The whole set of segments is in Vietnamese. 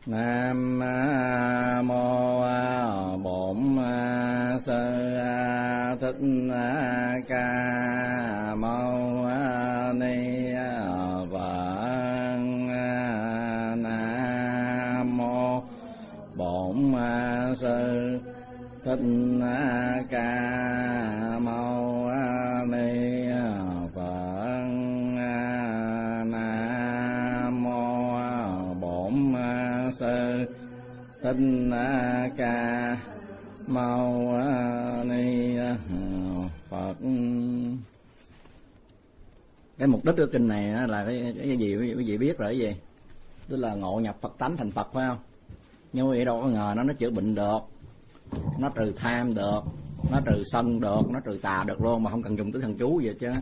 Nam mô Bổn Sư Thích Ca Mâu Ni Phật. Nam mô Bổn Sư Thích Ca Mâu Ni Phật. Nam mô Bổn Sư Thích Ca Mâu Ni Phật. Cái mục đích của kinh này là cái gì quý vị biết rồi, cái gì? Tức là ngộ nhập Phật tánh thành Phật, phải không? Nhưng quý vị đâu có ngờ nó chữa bệnh được, nó trừ tham được, nó trừ sân được, nó trừ tà được luôn mà không cần dùng tới thần chú gì chứ.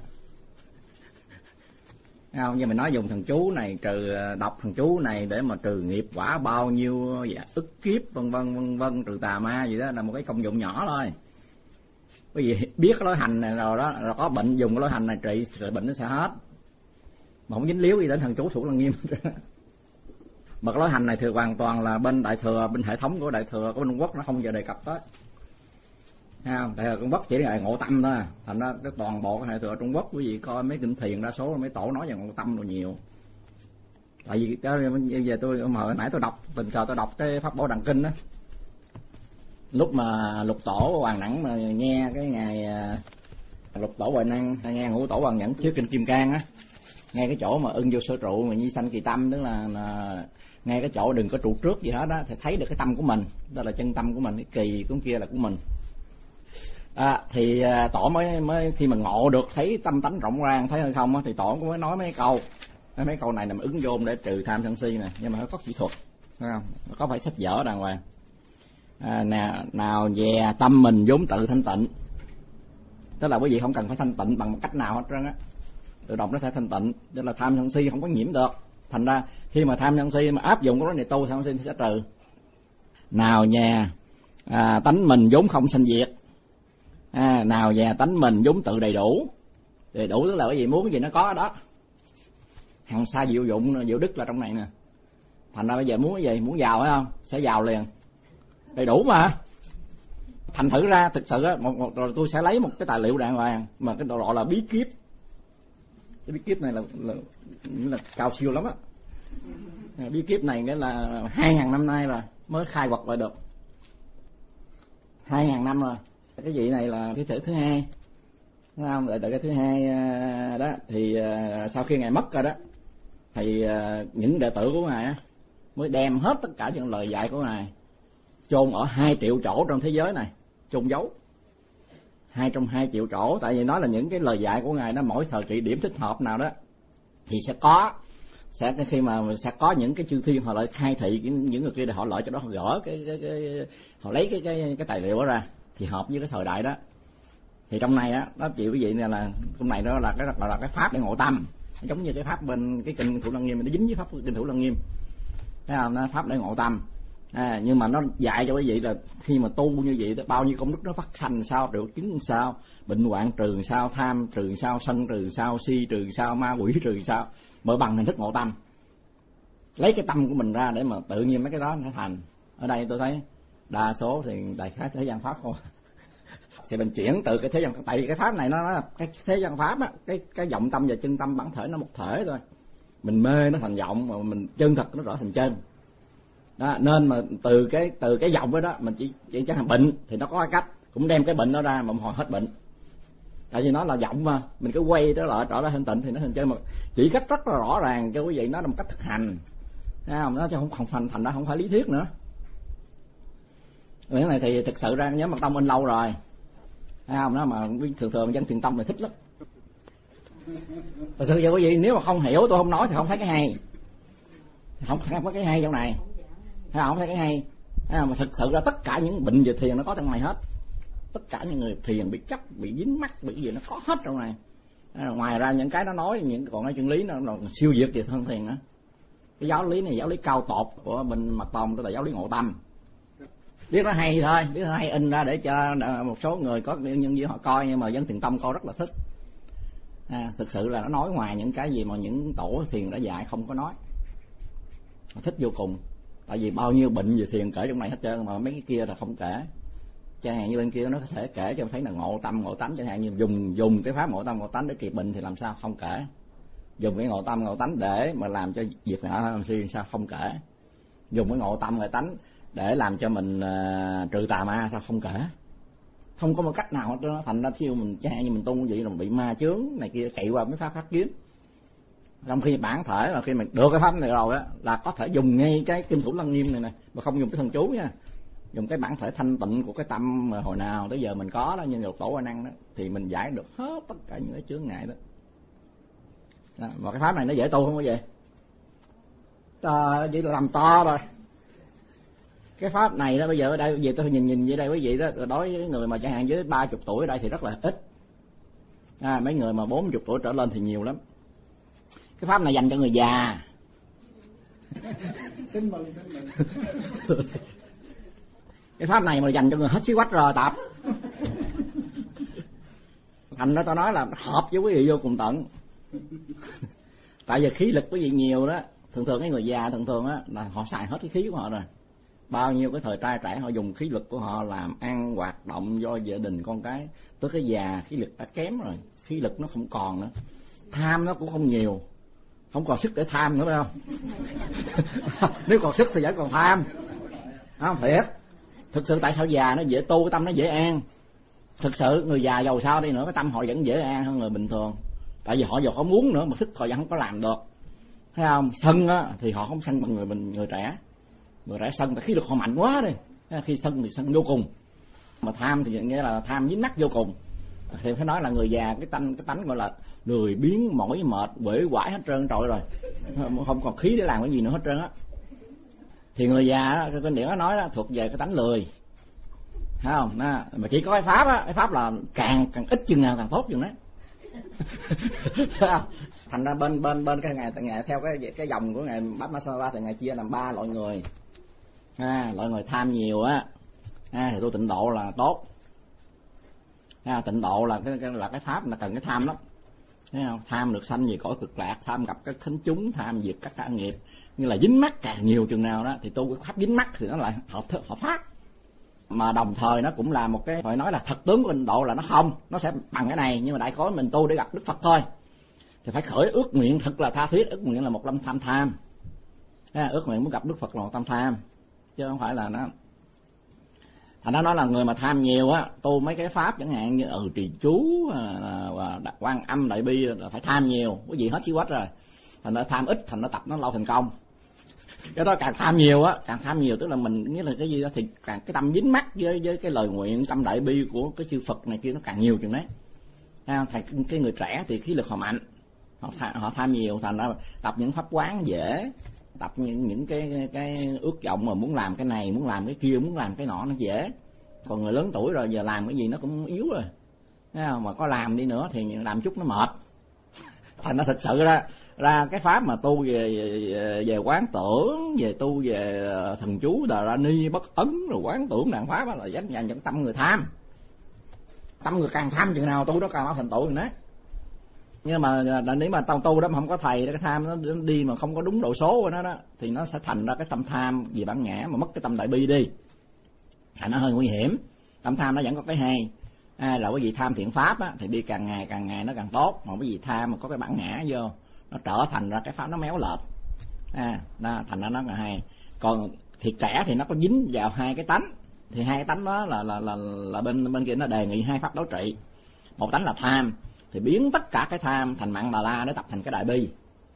Không, nhưng mình nói dùng thần chú này, trừ đọc thần chú này để mà trừ nghiệp quả bao nhiêu ức kiếp vân vân, trừ tà ma gì đó là một cái công dụng nhỏ thôi. Bởi vì biết cái lối hành này rồi đó, là có bệnh dùng cái lối hành này trị rồi bệnh nó sẽ hết, mà không dính líu gì đến thần chú Thủ Lăng Nghiêm. Mà cái lối hành này thì hoàn toàn là bên Đại Thừa, bên hệ thống của Đại Thừa của Trung Quốc nó không giờ đề cập tới. Thấy không? Đại Thừa Trung Quốc chỉ là ngộ tâm thôi. Thành ra cái toàn bộ cái hệ Thừa Trung Quốc quý vị coi mấy kinh thiền đa số mấy tổ nói về ngộ tâm rồi nhiều. Tại vì bây giờ tôi hồi nãy tôi đọc tình cờ tôi đọc cái Pháp Bảo Đằng Kinh đó. Lúc mà Lục Tổ Hoàng Đẳng mà nghe cái ngày Lục Tổ Huệ Năng nghe Ngũ Tổ Hoàng Nhẫn thuyết kinh Kim Cang á, ngay cái chỗ mà ưng vô sở trụ mà nhi sanh kỳ tâm, tức là ngay cái chỗ đừng có trụ trước gì hết đó, thì thấy được cái tâm của mình, đó là chân tâm của mình, cái kỳ cũng kia là của mình. Thì tổ mới khi mà ngộ được thấy tâm tánh rộng ràng thấy hay không á, thì tổ cũng mới nói mấy câu này là ứng vô để trừ tham sân si nè, nhưng mà nó có kỹ thuật, thấy không? Nó có phải sách vở đàng hoàng. Nào về tâm mình vốn tự thanh tịnh, tức là quý vị không cần phải thanh tịnh bằng một cách nào hết trơn á, tự động nó sẽ thanh tịnh, tức là tham sân si không có nhiễm được. Thành ra khi mà tham sân si mà áp dụng cái này tu tham sân si sẽ trừ. Nào nhà tánh mình vốn không sanh diệt, nào nhà tánh mình vốn tự đầy đủ. Đầy đủ tức là cái gì muốn cái gì nó có ở đó. Hằng sa diệu dụng diệu đức là trong này nè. Thành ra bây giờ muốn cái gì, muốn giàu phải không, sẽ giàu liền, đầy đủ mà. Thành thử ra thực sự á, rồi tôi sẽ lấy một cái tài liệu đàng hoàng mà cái gọi là bí kíp. Cái bí kíp này là cao siêu lắm á. Bí kíp này nghĩa là 2.000 năm nay rồi mới khai quật lại được. 2.000 năm rồi. Cái vị này là cái thứ hai, thấy không? Rồi từ cái thứ hai đó thì sau khi ngài mất rồi đó, thì những đệ tử của ngài mới đem hết tất cả những lời dạy của ngài chôn ở 2 triệu chỗ trong thế giới này, chôn giấu 2 trong 2 triệu chỗ. Tại vì nói là những cái lời dạy của ngài nó mỗi thời kỳ điểm thích hợp nào đó thì sẽ khi mà sẽ có những cái chư thiên họ lại khai thị những người kia để họ lợi cho đó, họ gỡ họ lấy cái tài liệu đó ra thì hợp với cái thời đại đó. Thì trong này á, nó chịu cái gì này là trong này đó là cái pháp để ngộ tâm, giống như cái pháp bên cái kinh Thủ Lăng Nghiêm, nó dính với pháp kinh Thủ Lăng Nghiêm, thấy không? Nó pháp để ngộ tâm. Nhưng mà nó dạy cho quý vị là khi mà tu như vậy bao nhiêu công đức nó phát sanh sao, được chứng sao, bệnh hoạn trừ sao, tham trừ sao, sân trừ sao, si trừ sao, ma quỷ trừ sao, mở bằng hình thức ngộ tâm. Lấy cái tâm của mình ra để mà tự nhiên mấy cái đó nó thành. Ở đây tôi thấy đa số thì đại khái thế gian pháp không. Thì mình chuyển từ cái thế gian, tại vì cái pháp này nó là cái thế gian pháp á, cái vọng tâm và chân tâm bản thể nó một thể thôi. Mình mê nó thành vọng, mà mình chân thật nó rõ thành chân. Đó, nên mà từ cái vọng đó mình chỉ chẳng hạn bệnh thì nó có cái cách cũng đem cái bệnh đó ra mà hồi hết bệnh. Tại vì nó là vọng mà, mình cứ quay đó lại trở lại thanh tịnh thì nó thành chân, mà chỉ cách rất là rõ ràng cho quý vị, nó là một cách thực hành. Thấy không? Nó chứ không thành ra không phải lý thuyết nữa. Cái này thì thực sự ra nhóm Mật Tông in lâu rồi, thấy không? Nó mà thường dân thiền tông thì thích lắm. Thật sự vậy quý vị, nếu mà không hiểu tôi không nói thì không thấy cái hay, không có cái hay trong này, thấy không? Không thấy cái hay. Thấy không? Mà thực sự ra tất cả những bệnh về thiền nó có trong này hết. Tất cả những người thiền bị chấp, bị dính mắc, bị gì nó có hết trong này. Ngoài ra những cái nó nói, những còn cái chân lý nó siêu việt về thân thiền nữa. Cái giáo lý này giáo lý cao tột của bên Mật Tông, đó là giáo lý ngộ tâm. Biết nó hay thôi, biết nó hay in ra để cho một số người có nhân viên họ coi, nhưng mà dân thiền tông coi rất là thích. Thực sự là nó nói ngoài những cái gì mà những tổ thiền đã dạy không có nói, họ thích vô cùng. Tại vì bao nhiêu bệnh về thiền kể trong này hết trơn, mà mấy cái kia là không kể. Chẳng hạn như bên kia nó có thể kể cho thấy là ngộ tâm ngộ tánh, chẳng hạn như dùng cái pháp ngộ tâm ngộ tánh để trị bệnh thì làm sao không kể. Dùng cái ngộ tâm ngộ tánh để mà làm cho việc ngã làm sao không kể. Dùng cái ngộ tâm ngộ tánh để làm cho mình trừ tà ma sao không kể. Không có một cách nào hết đó. Thành ra khi mình chẳng hạn như mình tu vậy là bị ma chướng này kia chạy qua mấy pháp kiếm. Trong khi bản thể là khi mình được cái pháp này rồi á là có thể dùng ngay cái Kim Thủ Lăng Nghiêm này nè, mà không dùng cái thần chú nha. Dùng cái bản thể thanh tịnh của cái tâm mà hồi nào tới giờ mình có đó, như Lục Tổ A Năng đó, thì mình giải được hết tất cả những cái chướng ngại đó. Mà cái pháp này nó dễ tu không có vậy? Vậy là làm to rồi. Cái pháp này đó bây giờ ở đây về tôi nhìn vậy đây quý vị đó, đối với người mà chẳng hạn dưới 30 tuổi ở đây thì rất là ít. Mấy người mà 40 tuổi trở lên thì nhiều lắm. Cái pháp này dành cho người già. Cái pháp này mà dành cho người hết xí quách rồi tập. Thành ra tôi nói là hợp với quý vị vô cùng tận. Tại vì khí lực quý vị nhiều đó, thường cái người già thường á là họ xài hết cái khí của họ rồi. Bao nhiêu cái thời trai trẻ họ dùng khí lực của họ làm ăn hoạt động do gia đình con cái, tới cái già khí lực đã kém rồi, khí lực nó không còn nữa, tham nó cũng không nhiều, không còn sức để tham nữa phải không? Nếu còn sức thì vẫn còn tham, không thiệt. Thực sự tại sao già nó dễ tu, cái tâm nó dễ an. Thực sự người già giàu sao đi nữa cái tâm họ vẫn dễ an hơn người bình thường. Tại vì họ giàu có muốn nữa mà sức họ vẫn không có làm được, thấy không? Sân á thì họ không sân bằng người trẻ. Người trẻ sân tại khí lực họ mạnh quá đi, khi sân thì sân vô cùng, mà tham thì nghĩa là tham dính mắc vô cùng. Thì phải nói là người già cái tánh gọi là lười biếng, mỏi mệt, uể oải hết trơn trọi rồi, không còn khí để làm cái gì nữa hết trơn á. Thì người già cái điểm nó nói đó thuộc về cái tánh lười, thấy không? Mà chỉ có cái pháp á, cái pháp là càng ít chừng nào càng tốt chừng đấy. Thành ra bên cái ngày theo cái dòng của ngài Bát Ma Sa Va thì ngài chia làm 3 loại người. Loại người tham nhiều á, thì tu tịnh độ là tốt. Tịnh độ là cái pháp là cần cái tham lắm, thấy không? Tham được sanh về cõi cực lạc, tham gặp các thánh chúng, tham diệt các cả nghiệp, như là dính mắc càng nhiều chừng nào đó thì tu cái pháp dính mắc thì nó lại hợp pháp. Mà đồng thời nó cũng là một cái phải nói là thật tướng của tịnh độ là nó sẽ bằng cái này, nhưng mà đại khái mình tu để gặp Đức Phật thôi thì phải khởi ước nguyện thật là tha thiết. Ước nguyện là một lâm tham. Ước nguyện muốn gặp Đức Phật là một tâm tham, chứ không phải là nó. Thành ra nói là người mà tham nhiều á, tu mấy cái pháp chẳng hạn như trì chú và Quan Âm Đại Bi là phải tham nhiều, cái gì hết xí quách rồi. Thành ra tham ít, thành nó tập nó lâu thành công. Cái đó càng tham nhiều tức là mình nghĩa là cái gì đó thì càng cái tâm dính mắc với cái lời nguyện tâm đại bi của cái chư Phật này kia nó càng nhiều chừng đấy. Cái người trẻ thì khí lực họ mạnh, họ tham nhiều, thành ra tập những pháp quán dễ, tập những cái ước vọng mà muốn làm cái này, muốn làm cái kia, muốn làm cái nọ nó dễ. Còn người lớn tuổi rồi giờ làm cái gì nó cũng yếu rồi, thấy không? Mà có làm đi nữa thì làm chút nó mệt. Thành ra thực sự ra cái pháp mà tu về quán tưởng, về tu về thần chú Đà Ra Ni Bất Ấn rồi quán tưởng đàn pháp là dành cho tâm người tham. Tâm người càng tham chừng nào tu đó càng mau thành tựu nữa. Nhưng mà nếu mà tu đó mà không có thầy, cái tham nó đi mà không có đúng độ số của nó đó thì nó sẽ thành ra cái tâm tham về bản ngã mà mất cái tâm đại bi đi, thành nó hơi nguy hiểm. Tâm tham nó vẫn có cái hay, là cái gì tham thiện pháp á, thì đi càng ngày nó càng tốt. Mà cái gì tham mà có cái bản ngã vô, nó trở thành ra cái pháp nó méo lệch, thành ra nó càng hay. Còn thiệt trẻ thì nó có dính vào hai cái tánh, thì hai cái tánh đó là bên kia nó đề nghị hai pháp đối trị. Một tánh là tham thì biến tất cả cái tham thành Mạn Đà La để tập thành cái đại bi.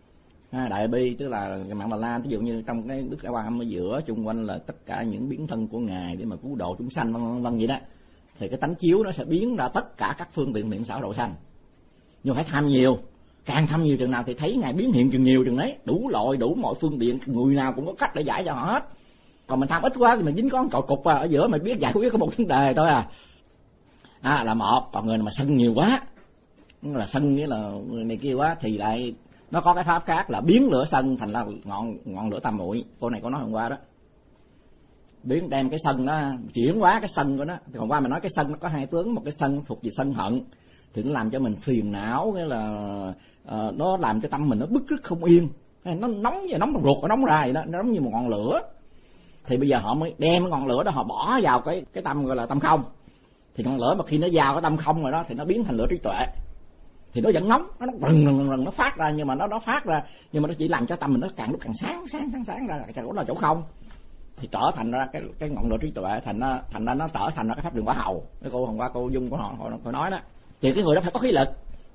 Đại bi tức là Mạn Đà La, ví dụ như trong cái Đức Quan Âm ở giữa, chung quanh là tất cả những biến thân của ngài để mà cứu độ chúng sanh vân vân vậy đó. Thì cái tánh chiếu nó sẽ biến ra tất cả các phương tiện miệng xảo độ sanh. Nhưng phải tham nhiều, càng tham nhiều chừng nào thì thấy ngài biến hiện chừng nhiều chừng đấy, đủ loại đủ mọi phương tiện, người nào cũng có cách để giải cho họ hết. Còn mình tham ít quá thì mình dính có một cội cục ở giữa, mình biết giải quyết có một vấn đề thôi là một. Còn người mà sân nhiều quá, là sân nghĩa là người này kia quá thì lại nó có cái pháp khác là biến lửa sân thành là ngọn lửa tam muội. Cô này có nói hôm qua đó, biến đem cái sân nó chuyển hóa cái sân của nó. Thì hôm qua mình nói cái sân nó có hai tướng, một cái sân thuộc về sân hận thì nó làm cho mình phiền não, nghĩa là nó làm cho tâm mình nó bứt rứt không yên, nó nóng và nóng trong ruột, nó nóng ra vậy đó, nó nóng như một ngọn lửa. thì bây giờ họ mới đem cái ngọn lửa đó họ bỏ vào cái tâm gọi là tâm không. Thì ngọn lửa mà khi nó vào cái tâm không rồi đó thì nó biến thành lửa trí tuệ. Thì nó vẫn nóng, nó rừng nó phát ra, nhưng mà nó phát ra nhưng mà nó chỉ làm cho tâm mình nó càng lúc càng sáng ra, chỗ là chỗ không. Thì trở thành ra cái ngọn lửa trí tuệ, thành ra nó trở thành ra cái pháp đường quả hầu. Cái cô hôm qua cô Dung của họ nói đó, thì cái người đó phải có khí lực.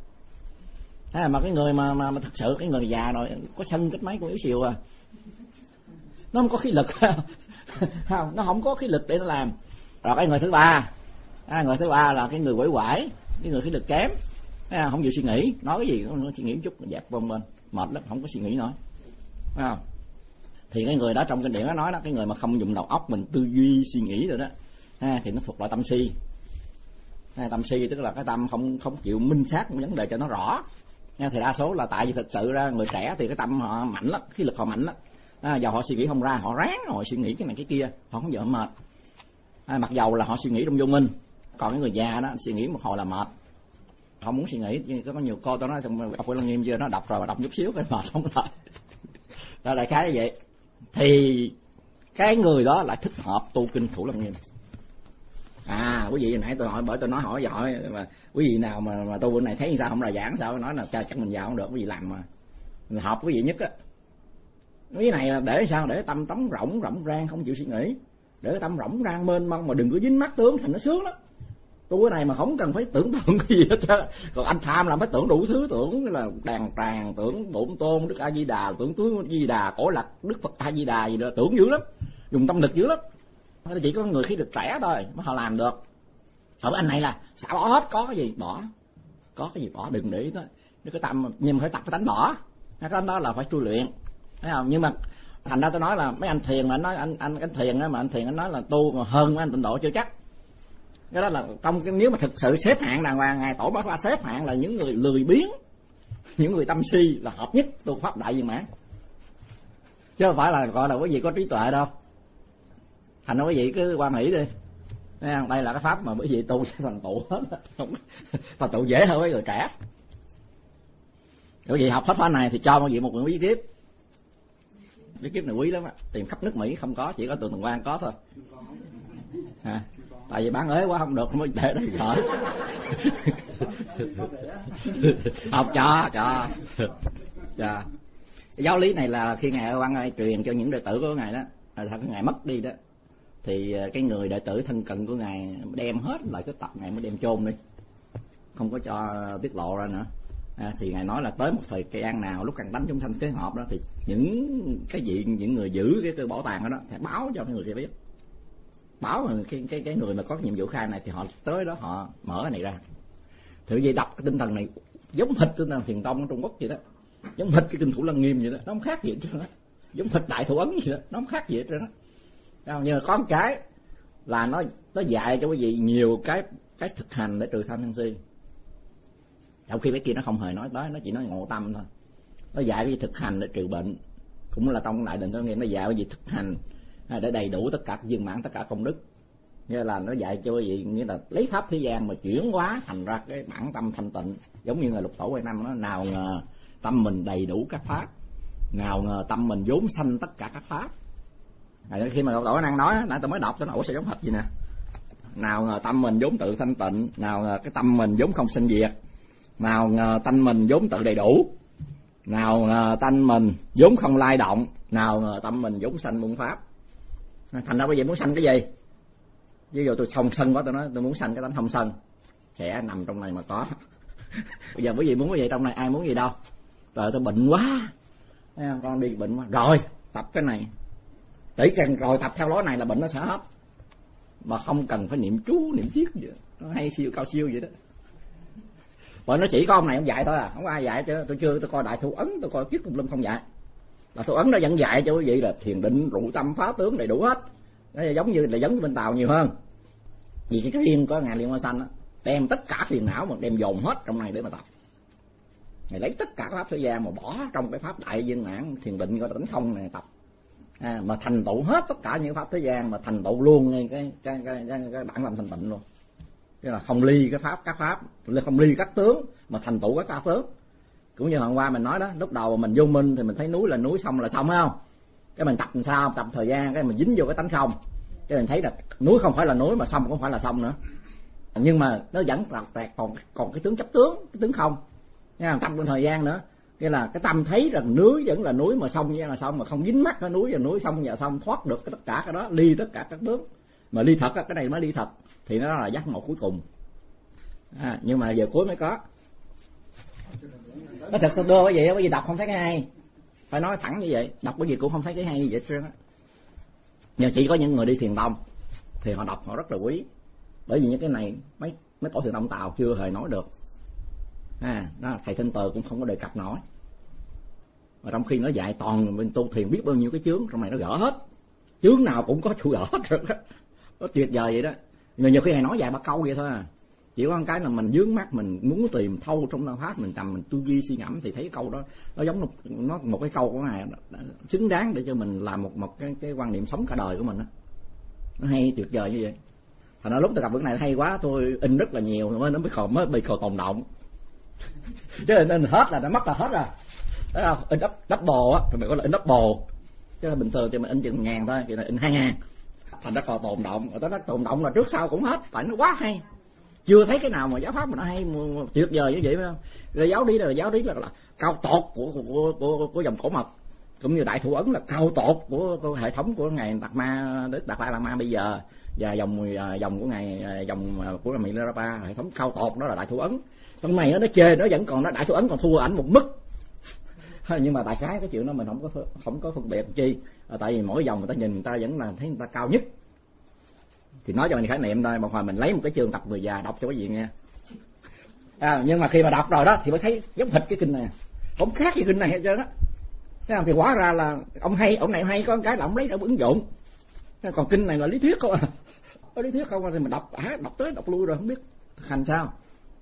Mà cái người mà thực sự cái người già rồi có sân cách mấy cũng yếu xìu à, nó không có khí lực không, nó không có khí lực để nó làm. Rồi cái người thứ ba là cái người quẩy quải, cái người khí lực kém, không chịu suy nghĩ, nói cái gì nó suy nghĩ một chút dẹp vân bên, mệt lắm, không có suy nghĩ nữa. Thì cái người đó trong kinh điển nó nói đó, cái người mà không dùng đầu óc mình tư duy suy nghĩ rồi đó, thì nó thuộc loại tâm si. Tâm si tức là cái tâm không chịu minh xác một vấn đề cho nó rõ. Thì đa số là tại vì thực sự ra người trẻ thì cái tâm họ mạnh lắm, khí lực họ mạnh lắm. Giờ họ suy nghĩ không ra, họ ráng họ suy nghĩ cái này cái kia, họ không giờ mệt. Mặc dầu là họ suy nghĩ trong vô minh. Còn cái người già đó suy nghĩ một hồi là mệt, họ muốn suy nghĩ. Có nhiều cô tôi nói xong đọc Lăng Nghiêm chưa, nó đọc rồi mà đọc chút xíu cái mệt không lại. Đó đại khái như vậy. Thì cái người đó lại thích hợp tu kinh Thủ Lăng Nghiêm. Quý vị nãy tôi hỏi, bởi tôi nói hỏi giỏi mà quý vị nào mà tu bữa này thấy sao không là giảng sao nói là chắc mình vào không được, quý vị làm mà mình hợp quý vị nhất á. Cái này là để sao? Để tâm trống rỗng rang không chịu suy nghĩ, để tâm rỗng rang mênh mông mà đừng có dính mắc tướng, thành nó sướng lắm. Tu cái này mà không cần phải tưởng tượng cái gì hết trơn. Còn anh tham là phải tưởng đủ thứ, tưởng là đàn tràng, tưởng bổn tôn Đức A Di Đà, tưởng tướng A Di Đà, cổ lạc Đức Phật A Di Đà gì đó, tưởng dữ lắm, dùng tâm lực dữ lắm. Chỉ có người khi được trẻ thôi mới họ làm được. Ở anh này là xả bỏ hết, có cái gì bỏ, đừng để ý tới cái tâm, nhưng mà phải tập cái tánh bỏ. Cái tánh đó là phải tu luyện, thấy không? Nhưng mà thành ra tôi nói là mấy anh thiền mà anh nói anh thiền á, mà anh thiền anh nói là tu mà hơn mấy anh tịnh độ chưa chắc. Cái đó là trong cái, nếu mà thực sự xếp hạng đàng hoàng, ngài tổ bác ra xếp hạng là những người lười biếng, những người tâm si là hợp nhất tu pháp đại viên mãn, chứ không phải là gọi là quý vị có trí tuệ đâu. Thành ra quý vị cứ quan hỷ đi, đây là cái pháp mà quý vị tu sẽ thành tựu hết, thành tựu dễ hơn với người trẻ. Quý vị học hết pháp này thì cho quý vị một quyển bí kíp. Bí kíp này quý lắm á, tìm khắp nước Mỹ không có, chỉ có Tường Tần Quang có thôi. Tại vì bán ế quá không được mới để đây hỏi. Học cho. Cái giáo lý này là khi ngài Quang truyền cho những đệ tử của ngài đó, thật ngài mất đi đó, thì cái người đệ tử thân cận của ngài đem hết lại cái tập ngài mới đem chôn đi, không có cho tiết lộ ra nữa. Thì ngài nói là tới một thời gian nào lúc càng đánh chúng sanh kế hợp đó, thì những người giữ cái bảo tàng đó phải báo cho cái người kia biết, báo cái người mà có nhiệm vụ khai này thì họ tới đó họ mở cái này ra. Thử vậy đọc cái tinh thần này giống hệt tinh thần Thiền Tông ở Trung Quốc vậy đó, giống hệt cái kinh Thủ Lăng Nghiêm vậy đó, nó không khác gì hết trơn á, giống hệt Đại Thủ Ấn vậy đó, nó không khác gì hết trơn á. Nhưng mà có một cái là nó dạy cho quý vị nhiều cái thực hành để trừ tham sân si, trong khi cái kia nó không hề nói tới, nó chỉ nói ngộ tâm thôi. Nó dạy cái thực hành để trừ bệnh, cũng là trong Đại Định Tôi Nghe nó dạy cái gì thực hành để đầy đủ tất cả viên mãn tất cả công đức. Nghĩa là nó dạy cho quý vị, nghĩa là lấy pháp thế gian mà chuyển hóa thành ra cái bản tâm thanh tịnh, giống như là Lục Tổ Huệ Năng nó, nào ngờ tâm mình đầy đủ các pháp, nào ngờ tâm mình vốn sanh tất cả các pháp. Khi mà Lục Tổ Huệ Năng nói, nãy tôi mới đọc cho nó sẽ giống hệt gì nè. Nào ngờ tâm mình vốn tự thanh tịnh, nào ngờ cái tâm mình vốn không sinh diệt, nào ngờ tâm mình vốn tự đầy đủ, nào ngờ tâm mình vốn không lay động, nào ngờ tâm mình vốn sanh muôn pháp. Thành ra bây giờ muốn sanh cái gì? Ví dụ tôi không sân quá, tôi nói tôi muốn sanh cái tánh không sân, sẽ nằm trong này mà có. Bây giờ quý vị muốn cái gì trong này, ai muốn gì đâu. Rồi tôi bệnh quá, con đi bệnh quá, rồi tập cái này, chỉ cần rồi tập theo lối này là bệnh nó sẽ hết, mà không cần phải niệm chú niệm thiết gì đó. Nó hay siêu cao siêu vậy đó. Bởi nó chỉ có ông này ông dạy thôi à, không có ai dạy chứ. Tôi coi Đại Thủ Ấn, tôi coi Kiết Tùng Lâm không dạy. Đại Thủ Ấn nó vẫn dạy cho quý vị là thiền định, rủ tâm, phá tướng đầy đủ hết. Nó giống như bên Tàu nhiều hơn. Vì cái riêng có ngài Liên Hoa Xanh đó, đem tất cả phiền não mà đem dồn hết trong này để mà tập. Ngài lấy tất cả pháp thế gian mà bỏ trong cái pháp đại viên mãn thiền định gọi là tánh không này tập. Mà thành tựu hết tất cả những pháp thế gian, mà thành tựu luôn cái bản tâm thanh tịnh luôn. Tức là không ly các pháp, không ly các tướng mà thành tựu các tướng. Cũng như hôm qua mình nói đó, lúc đầu mình vô minh thì mình thấy núi là núi, xong là xong, phải không? cái mình tập làm sao, tập thời gian cái mình dính vô cái tánh không, cái mình thấy là núi không phải là núi mà sông cũng không phải là sông nữa, nhưng mà nó vẫn còn cái tướng chấp tướng, cái tướng không nha. Tập một thời gian nữa nghĩa là cái tâm thấy rằng núi vẫn là núi mà sông vẫn là sông, mà không dính mắc cái núi và núi, sông và sông, thoát được tất cả cái đó, ly tất cả các tướng, mà ly thật cái này mới ly thật, thì nó là giác ngộ cuối cùng. Nhưng mà giờ cuối mới có. Nó thật sự đô cái gì, bởi vì đọc không thấy cái hay, phải nói thẳng như vậy, đọc cái gì cũng không thấy cái hay như vậy trơn á. Nhưng chỉ có những người đi thiền tông thì họ đọc họ rất là quý, bởi vì những cái này mấy tổ thiền tông Tàu chưa hề nói được. Đó thầy Thanh Từ cũng không có đề cập nổi, mà trong khi nó dạy toàn bên tu thiền biết bao nhiêu cái chướng, trong này nó gỡ hết, chướng nào cũng có chủ gỡ hết rồi đó. Nó tuyệt vời vậy đó. Nhưng nhiều khi thầy nói vài ba câu vậy thôi à, chỉ có một cái là mình vướng mắt, mình muốn tìm thâu trong đạo pháp, mình tầm mình tư duy suy ngẫm thì thấy câu đó nó giống nó một cái câu của ngài xứng đáng để cho mình làm một cái quan niệm sống cả đời của mình đó. Nó hay tuyệt vời như vậy. Thành ra lúc tôi gặp bữa này hay quá, tôi in rất là nhiều mới bị tồn động. Chứ in hết là nó mất là hết rồi. Thấy không? In double á, thì mình có là in double. Chứ bình thường thì mình in chừng 1.000 thôi, thì là in 2.000. Thành ra còn tồn động, rồi tới tồn động là trước sau cũng hết, tại nó quá hay. Chưa thấy cái nào mà giáo pháp mà nó hay tuyệt vời như vậy phải không? Rồi giáo lý là cao tột của dòng cổ mật, cũng như đại thủ ấn là cao tột của hệ thống của ngài Đạt Ma, Đức Đạt Lai Lạt Ma bây giờ, và dòng của ngài, dòng của ngài Milarepa, hệ thống cao tột đó là đại thủ ấn. Trong này nó chê, nó vẫn còn, nó đại thủ ấn còn thua ảnh một mức. Nhưng mà đại khái cái chuyện đó mình không có phân biệt chi, tại vì mỗi dòng người ta nhìn người ta vẫn là thấy người ta cao nhất. Thì nói cho mình khái niệm thôi, một hồi mình lấy một cái chương tập người già đọc cho quý vị nghe. Nhưng mà khi mà đọc rồi đó thì mới thấy giống hệt cái kinh này, không khác gì kinh này hết trơn đó. Thế thì hóa ra là ông này hay có cái là ông lấy ra ứng dụng, còn kinh này là lý thuyết không à. Có lý thuyết không thì mình đọc tới đọc lui rồi không biết thực hành sao.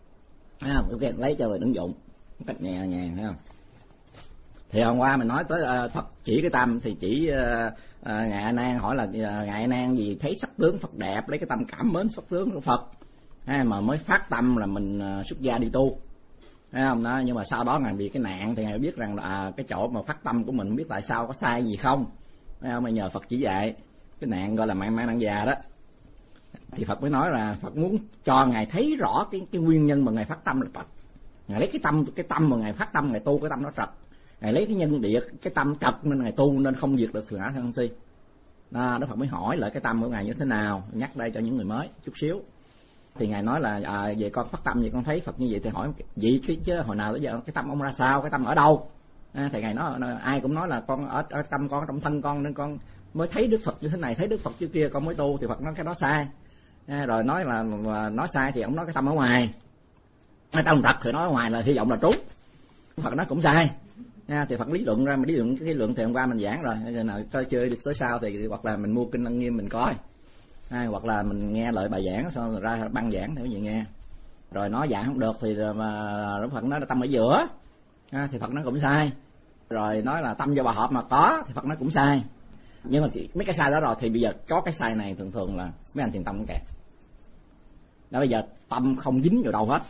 Ok, lấy cho mình ứng dụng một cách nhẹ nhàng, thấy không? Thì hôm qua mình nói tới Phật chỉ cái tâm, thì chỉ ngài A Nan hỏi là ngài A Nan gì thấy sắc tướng Phật đẹp, lấy cái tâm cảm mến sắc tướng của Phật, mà mới phát tâm là mình xuất gia đi tu, thấy không đó. Nhưng mà sau đó ngài bị cái nạn thì ngài biết rằng là cái chỗ mà phát tâm của mình không biết tại sao có sai gì không, thấy không? Mà nhờ Phật chỉ dạy, cái nạn gọi là mạng nạn già đó. Thì Phật mới nói là Phật muốn cho ngài thấy rõ cái nguyên nhân mà ngài phát tâm là Phật. Ngài lấy cái tâm mà ngài phát tâm ngài tu, cái tâm nó trật. Ngài lấy cái nhân địa, cái tâm trật nên ngài tu nên không diệt được thường ngã sân si. Đức Phật mới hỏi lại cái tâm của ngài như thế nào, nhắc đây cho những người mới chút xíu. Thì ngài nói là về con phát tâm, vậy con thấy Phật như vậy thì hỏi vậy chứ hồi nào tới giờ cái tâm ông ra sao, cái tâm ở đâu? Thì ngài nói ai cũng nói là con ở tâm con, trong thân con, nên con mới thấy Đức Phật như thế này, thấy Đức Phật trước kia con mới tu. Thì Phật nói cái đó sai. Rồi nói là nói sai thì ông nói cái tâm ở ngoài, cái tâm trật thì nói ở ngoài là hy vọng là trúng. Phật nói cũng sai. Thì Phật lý luận ra, mà lý luận cái luận thì hôm qua mình giảng rồi, giờ nào tới chơi tới sau thì hoặc là mình mua kinh Lăng Nghiêm mình coi, hoặc là mình nghe lời bài giảng xong rồi ra băng giảng theo gì nghe. Rồi nói giảng không được thì mà Đức Phật nói là tâm ở giữa, thì Phật nói cũng sai. Rồi nói là tâm do bà hợp mà có, thì Phật nói cũng sai. Nhưng mà mấy cái sai đó rồi thì bây giờ có cái sai này thường là mấy anh thiền tâm cũng kẹt. Đó, bây giờ tâm không dính vào đâu hết.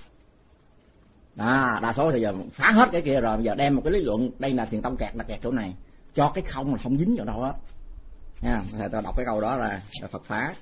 Đa số thì giờ phá hết cái kia rồi, bây giờ đem một cái lý luận đây là thiền tông kẹt là kẹt chỗ này, cho cái không là không dính vào đâu hết nha. Thầy ta đọc cái câu đó là Phật phá.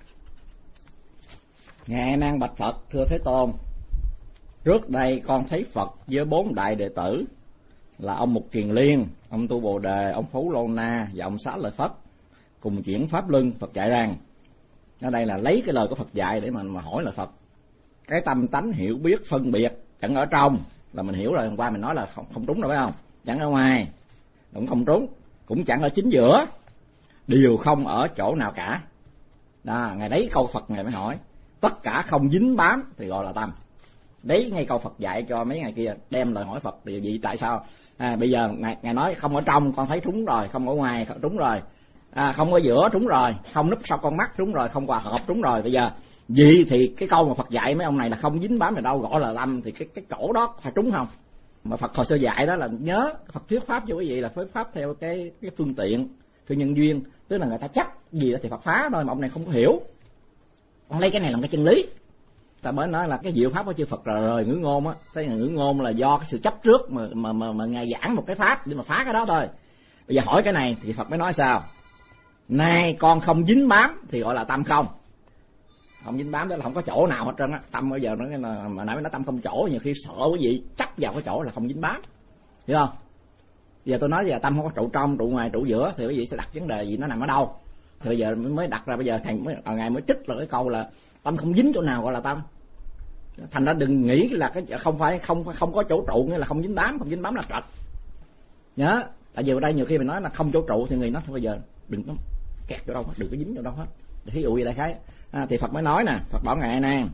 Ngài Nan bạch Phật: thưa Thế Tôn, trước đây con thấy Phật với 4 đại đệ tử là ông Mục Kiền Liên, ông Tu Bồ Đề, ông Phú Lô Na và ông Xá Lợi Phất cùng chuyển pháp luân. Phật dạy rằng, ở đây là lấy cái lời của Phật dạy để mà hỏi là Phật, cái tâm tánh hiểu biết phân biệt chẳng ở trong, là mình hiểu rồi. Hôm qua mình nói là không trúng rồi phải không? Chẳng ở ngoài cũng không trúng, cũng chẳng ở chính giữa, đều không ở chỗ nào cả. Ngài lấy câu Phật ngài mới hỏi tất cả không dính bám thì gọi là tâm. Đấy ngay câu Phật dạy cho mấy ngày kia đem lời hỏi Phật thì vậy tại sao? Bây giờ ngài nói không ở trong con thấy trúng rồi, không ở ngoài trúng rồi, không ở giữa trúng rồi, không núp sau con mắt trúng rồi, không hòa hợp trúng rồi. Bây giờ vì thì cái câu mà Phật dạy mấy ông này là không dính bám ở đâu gọi là tâm, thì cái chỗ đó phải trúng không? Mà Phật hồi xưa dạy đó là nhớ Phật thuyết pháp cho quý vị là thuyết pháp theo cái phương tiện, phương nhân duyên, tức là người ta chắc gì đó thì Phật phá thôi, mà ông này không có hiểu. Ông lấy cái này làm cái chân lý. Ta mới nói là cái diệu pháp của chư Phật là rời ngữ ngôn á, cái ngữ ngôn là do cái sự chấp trước mà ngài giảng một cái pháp để mà phá cái đó thôi. Bây giờ hỏi cái này thì Phật mới nói sao? Nay con không dính bám thì gọi là tâm không. Không dính bám đó là không có chỗ nào hết trơn á. Tâm bây giờ nó mà nãy nó tâm không chỗ, nhiều khi sợ cái gì chấp vào cái chỗ là không dính bám, hiểu không? Bây giờ tôi nói giờ tâm không có trụ trong, trụ ngoài, trụ giữa thì cái gì sẽ đặt vấn đề gì nó nằm ở đâu? Thì bây giờ mới đặt ra, bây giờ thầy ngài mới trích là cái câu là tâm không dính chỗ nào gọi là tâm. Thành ra đừng nghĩ là cái không có chỗ trụ nghĩa là không dính bám là trật. Nhớ, tại vì ở đây nhiều khi mình nói là không chỗ trụ thì người nói thôi bây giờ đừng có kẹt chỗ đâu hết, đừng có dính chỗ đâu hết. Thí dụ như đại khái thì Phật mới nói nè, Phật bảo ngài nan